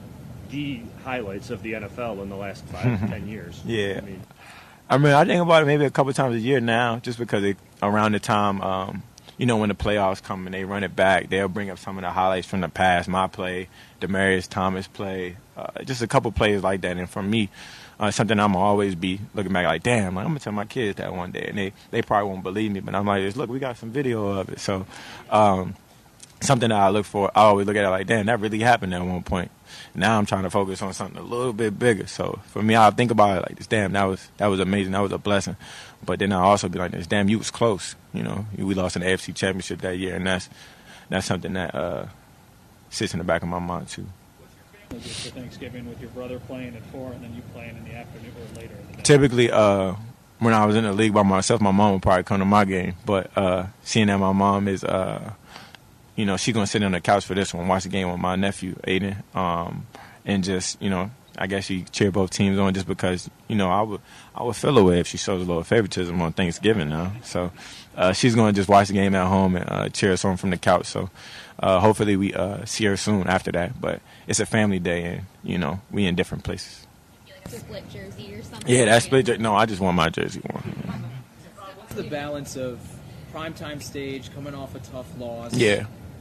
highlights of the NFL in the last 5 to 10 years. Yeah. I mean, I think about it maybe a couple times a year now, just because around the time, when the playoffs come and they run it back, they'll bring up some of the highlights from the past, my play, Demaryius Thomas play, just a couple plays like that. And for me, something I'm always be looking back like, damn, like, I'm going to tell my kids that one day. And they probably won't believe me, but I'm like, look, we got some video of it. So something that I always look at it like, damn, that really happened at one point. Now I'm trying to focus on something a little bit bigger. So for me, I think about it like this, damn, that was amazing. That was a blessing. But then I also be like this, damn, you was close. We lost an AFC championship that year, and that's something that sits in the back of my mind too. For Thanksgiving with your brother playing at 4 and then you playing in the afternoon or later in the day? Typically, when I was in the league by myself, my mom would probably come to my game. But seeing that my mom is she's going to sit on the couch for this one, watch the game with my nephew, Aiden, and just, I guess she cheer both teams on just because, I would feel away if she shows a little favoritism on Thanksgiving now. So she's going to just watch the game at home and cheer us on from the couch. So hopefully we see her soon after that. But it's a family day and, we in different places. Like a split jersey or something? Yeah, that split jersey. No, I just want my jersey worn. What's the balance of primetime stage, coming off a tough loss? Yeah.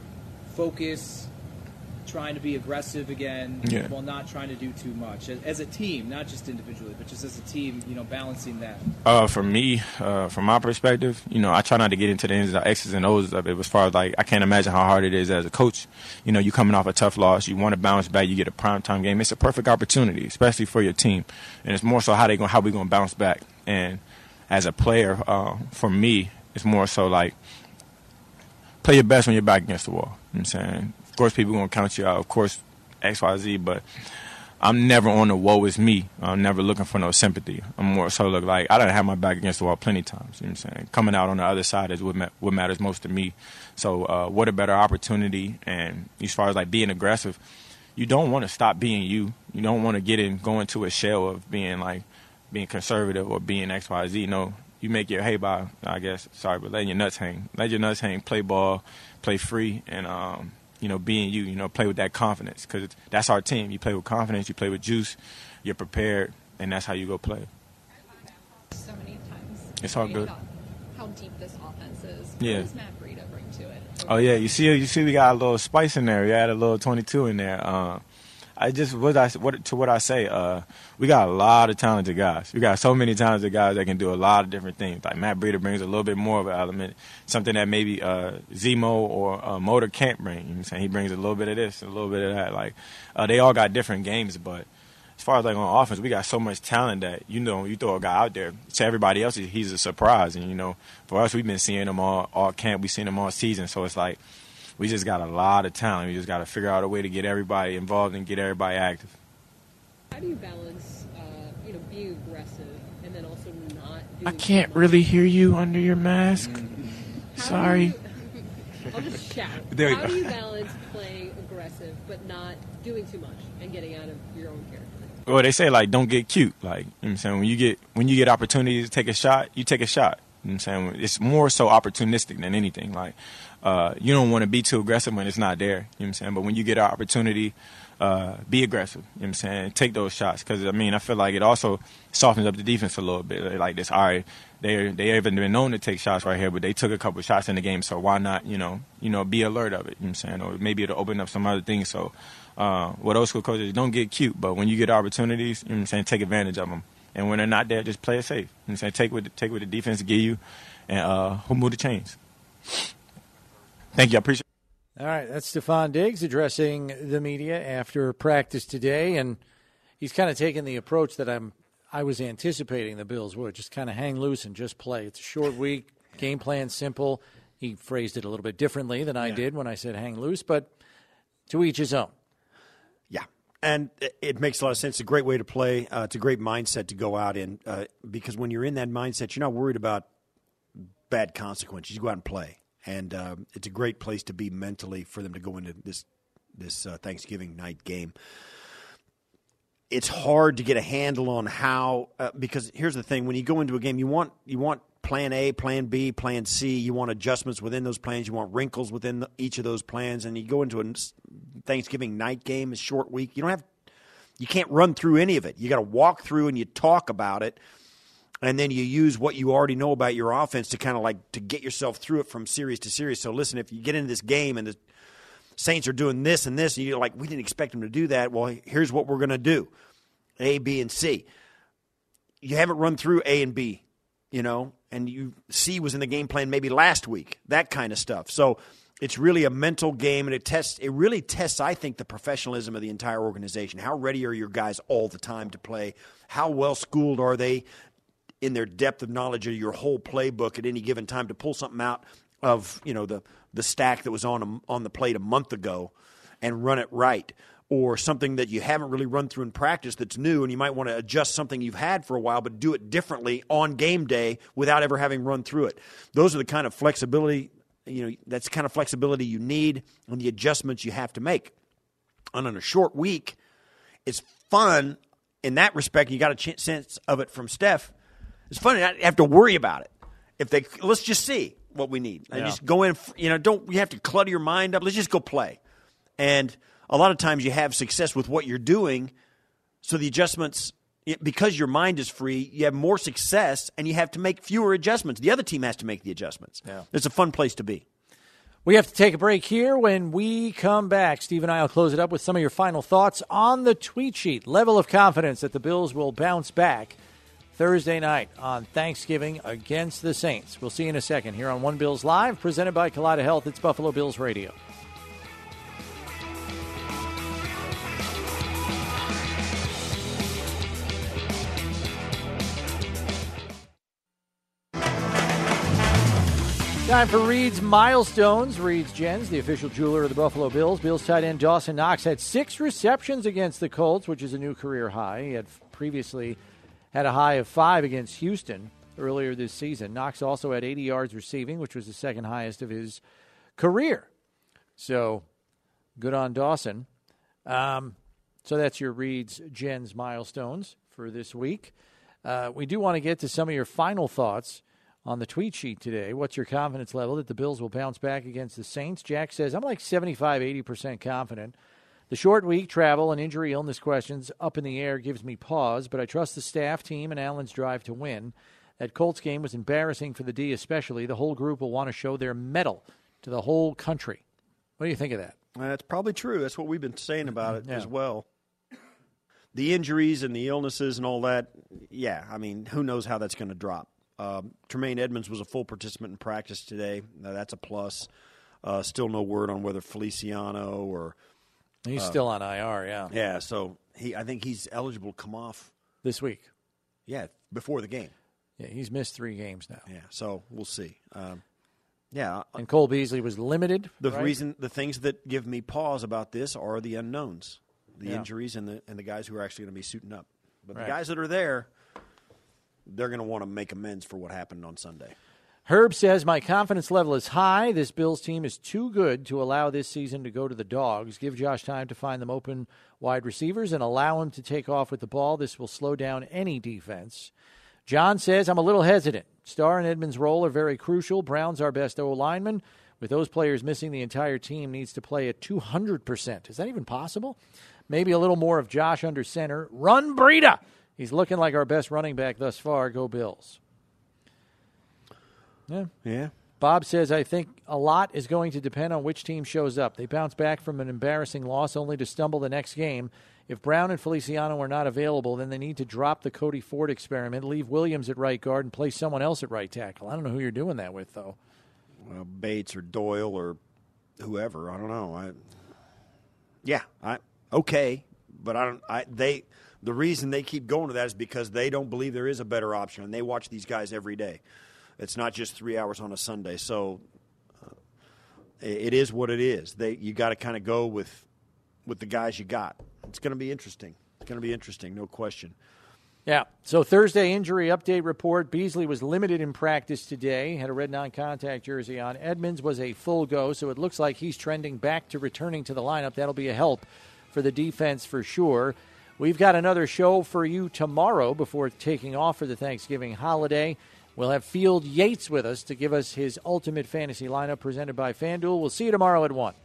Focus, trying to be aggressive again, while not trying to do too much as a team, not just individually, but just as a team, balancing that. For me, from my perspective, I try not to get into the X's and O's of it. As far as like, I can't imagine how hard it is as a coach. You coming off a tough loss, you want to bounce back, you get a primetime game. It's a perfect opportunity, especially for your team, and it's more so how we gonna bounce back. And as a player, for me, it's more so like play your best when you're back against the wall. You know what I'm saying? Of course, people going to count you out. Of course, X, Y, Z, but I'm never on the woe is me. I'm never looking for no sympathy. I'm more so like I done have my back against the wall plenty times. You know what I'm saying? Coming out on the other side is what matters most to me. So what a better opportunity. And as far as like being aggressive, you don't want to stop being you. You don't want to go into a shell of being conservative or being X, Y, Z. You make your hay by, I guess, but letting your nuts hang. Let your nuts hang, play ball, play free, and, being you, play with that confidence. Because that's our team. You play with confidence, you play with juice, you're prepared, and that's how you go play. So many times. It's all good. How deep this offense is. Yeah. What does Matt Breida bring to it? Oh, yeah. You see we got a little spice in there. We had a little 22 in there. What I say, we got a lot of talented guys. We got so many talented guys that can do a lot of different things. Like Matt Breida brings a little bit more of an element, something that maybe Zemo or Motor can't bring. You know what I'm saying? He brings a little bit of this, a little bit of that. Like they all got different games, but as far as like on offense, we got so much talent that you throw a guy out there. To everybody else, he's a surprise. And for us, we've been seeing him all camp. We've seen him all season. So it's like, we just got a lot of talent. We just got to figure out a way to get everybody involved and get everybody active. How do you balance, being aggressive and then also not doing I can't really hear you under your mask. Sorry. I'll just shout. There How do you balance playing aggressive but not doing too much and getting out of your own character? Well, they say, like, don't get cute. Like, you know what I'm saying? When you get opportunities to take a shot, you take a shot. You know what I'm saying? It's more so opportunistic than anything. Like, you don't want to be too aggressive when it's not there. You know what I'm saying? But when you get an opportunity, be aggressive. You know what I'm saying? Take those shots. Because, I feel like it also softens up the defense a little bit. They're like this, all right, they haven't been known to take shots right here, but they took a couple shots in the game, so why not, be alert of it. You know what I'm saying? Or maybe it'll open up some other things. So what old school coaches, don't get cute, but when you get opportunities, you know what I'm saying, take advantage of them. And when they're not there, just play it safe. You know what I'm saying? Take what the defense give you, and who move the chains. Thank you. I appreciate it. All right, that's Stefon Diggs addressing the media after practice today, and he's kind of taken the approach that I was anticipating the Bills would, just kind of hang loose and just play. It's a short week, game plan simple. He phrased it a little bit differently than I did when I said hang loose, but to each his own. Yeah, and it makes a lot of sense. It's a great way to play. It's a great mindset to go out in because when you're in that mindset, you're not worried about bad consequences. You go out and play. And it's a great place to be mentally for them to go into this Thanksgiving night game. It's hard to get a handle on how because here's the thing: when you go into a game, you want plan A, plan B, plan C. You want adjustments within those plans. You want wrinkles within each of those plans. And you go into a Thanksgiving night game, a short week. You can't run through any of it. You got to walk through and you talk about it. And then you use what you already know about your offense to kind of like to get yourself through it from series to series. So listen, if you get into this game and the Saints are doing this and this, and you're like, we didn't expect them to do that. Well, here's what we're going to do. A, B, and C. You haven't run through A and B, and C was in the game plan maybe last week, that kind of stuff. So it's really a mental game, and it really tests, I think, the professionalism of the entire organization. How ready are your guys all the time to play? How well schooled are they in their depth of knowledge of your whole playbook at any given time to pull something out of the stack that was on the plate a month ago and run it right, or something that you haven't really run through in practice that's new, and you might want to adjust something you've had for a while but do it differently on game day without ever having run through it. Those are the kind of flexibility, that's the kind of flexibility you need and the adjustments you have to make. And on a short week, it's fun in that respect. You got a sense of it from Steph. It's fun. You don't have to worry about it. Let's just see what we need. Yeah. Just go in. You have to clutter your mind up. Let's just go play. And a lot of times you have success with what you're doing. So the adjustments, because your mind is free, you have more success, and you have to make fewer adjustments. The other team has to make the adjustments. Yeah. It's a fun place to be. We have to take a break here. When we come back, Steve and I will close it up with some of your final thoughts on the tweet sheet. Level of confidence that the Bills will bounce back Thursday night on Thanksgiving against the Saints. We'll see you in a second here on One Bills Live, presented by Kaleida Health. It's Buffalo Bills Radio. Time for Reed's Milestones. Reed's Gens, the official jeweler of the Buffalo Bills. Bills tight end Dawson Knox had 6 receptions against the Colts, which is a new career high. He had previously had a high of 5 against Houston earlier this season. Knox also had 80 yards receiving, which was the second highest of his career. So, good on Dawson. So that's your Reed's Gens Milestones for this week. We do want to get to some of your final thoughts on the tweet sheet today. What's your confidence level that the Bills will bounce back against the Saints? Jack says, I'm like 75-80% confident. The short week, travel, and injury illness questions up in the air gives me pause, but I trust the staff, team, and Allen's drive to win. That Colts game was embarrassing for the D especially. The whole group will want to show their mettle to the whole country. What do you think of that? That's probably true. That's what we've been saying about it as well. The injuries and the illnesses and all that, who knows how that's going to drop. Tremaine Edmonds was a full participant in practice today. That's a plus. Still no word on whether Feliciano or... He's still on IR, yeah. Yeah, so I think he's eligible to come off this week. Yeah, before the game. Yeah, he's missed 3 games now. Yeah, so we'll see. And Cole Beasley was limited. The things that give me pause about this are the unknowns, the injuries, and the guys who are actually going to be suiting up. But the guys that are there, they're going to want to make amends for what happened on Sunday. Herb says, my confidence level is high. This Bills team is too good to allow this season to go to the dogs. Give Josh time to find them open wide receivers and allow him to take off with the ball. This will slow down any defense. John says, I'm a little hesitant. Starr and Edmonds' role are very crucial. Brown's our best O-lineman. With those players missing, the entire team needs to play at 200%. Is that even possible? Maybe a little more of Josh under center. Run, Breida! He's looking like our best running back thus far. Go Bills. Yeah. Bob says, I think a lot is going to depend on which team shows up. They bounce back from an embarrassing loss only to stumble the next game. If Brown and Feliciano are not available, then they need to drop the Cody Ford experiment, leave Williams at right guard, and play someone else at right tackle. I don't know who you're doing that with, though. Well, Bates or Doyle or whoever. I don't know. Okay, but the reason they keep going to that is because they don't believe there is a better option, and they watch these guys every day. It's not just 3 hours on a Sunday. So it is what it is. You got to kind of go with the guys you got. It's going to be interesting. It's going to be interesting, no question. Yeah. So Thursday injury update report. Beasley was limited in practice today. Had a red non-contact jersey on. Edmonds was a full go, so it looks like he's trending back to returning to the lineup. That'll be a help for the defense for sure. We've got another show for you tomorrow before taking off for the Thanksgiving holiday. We'll have Field Yates with us to give us his ultimate fantasy lineup presented by FanDuel. We'll see you tomorrow at 1.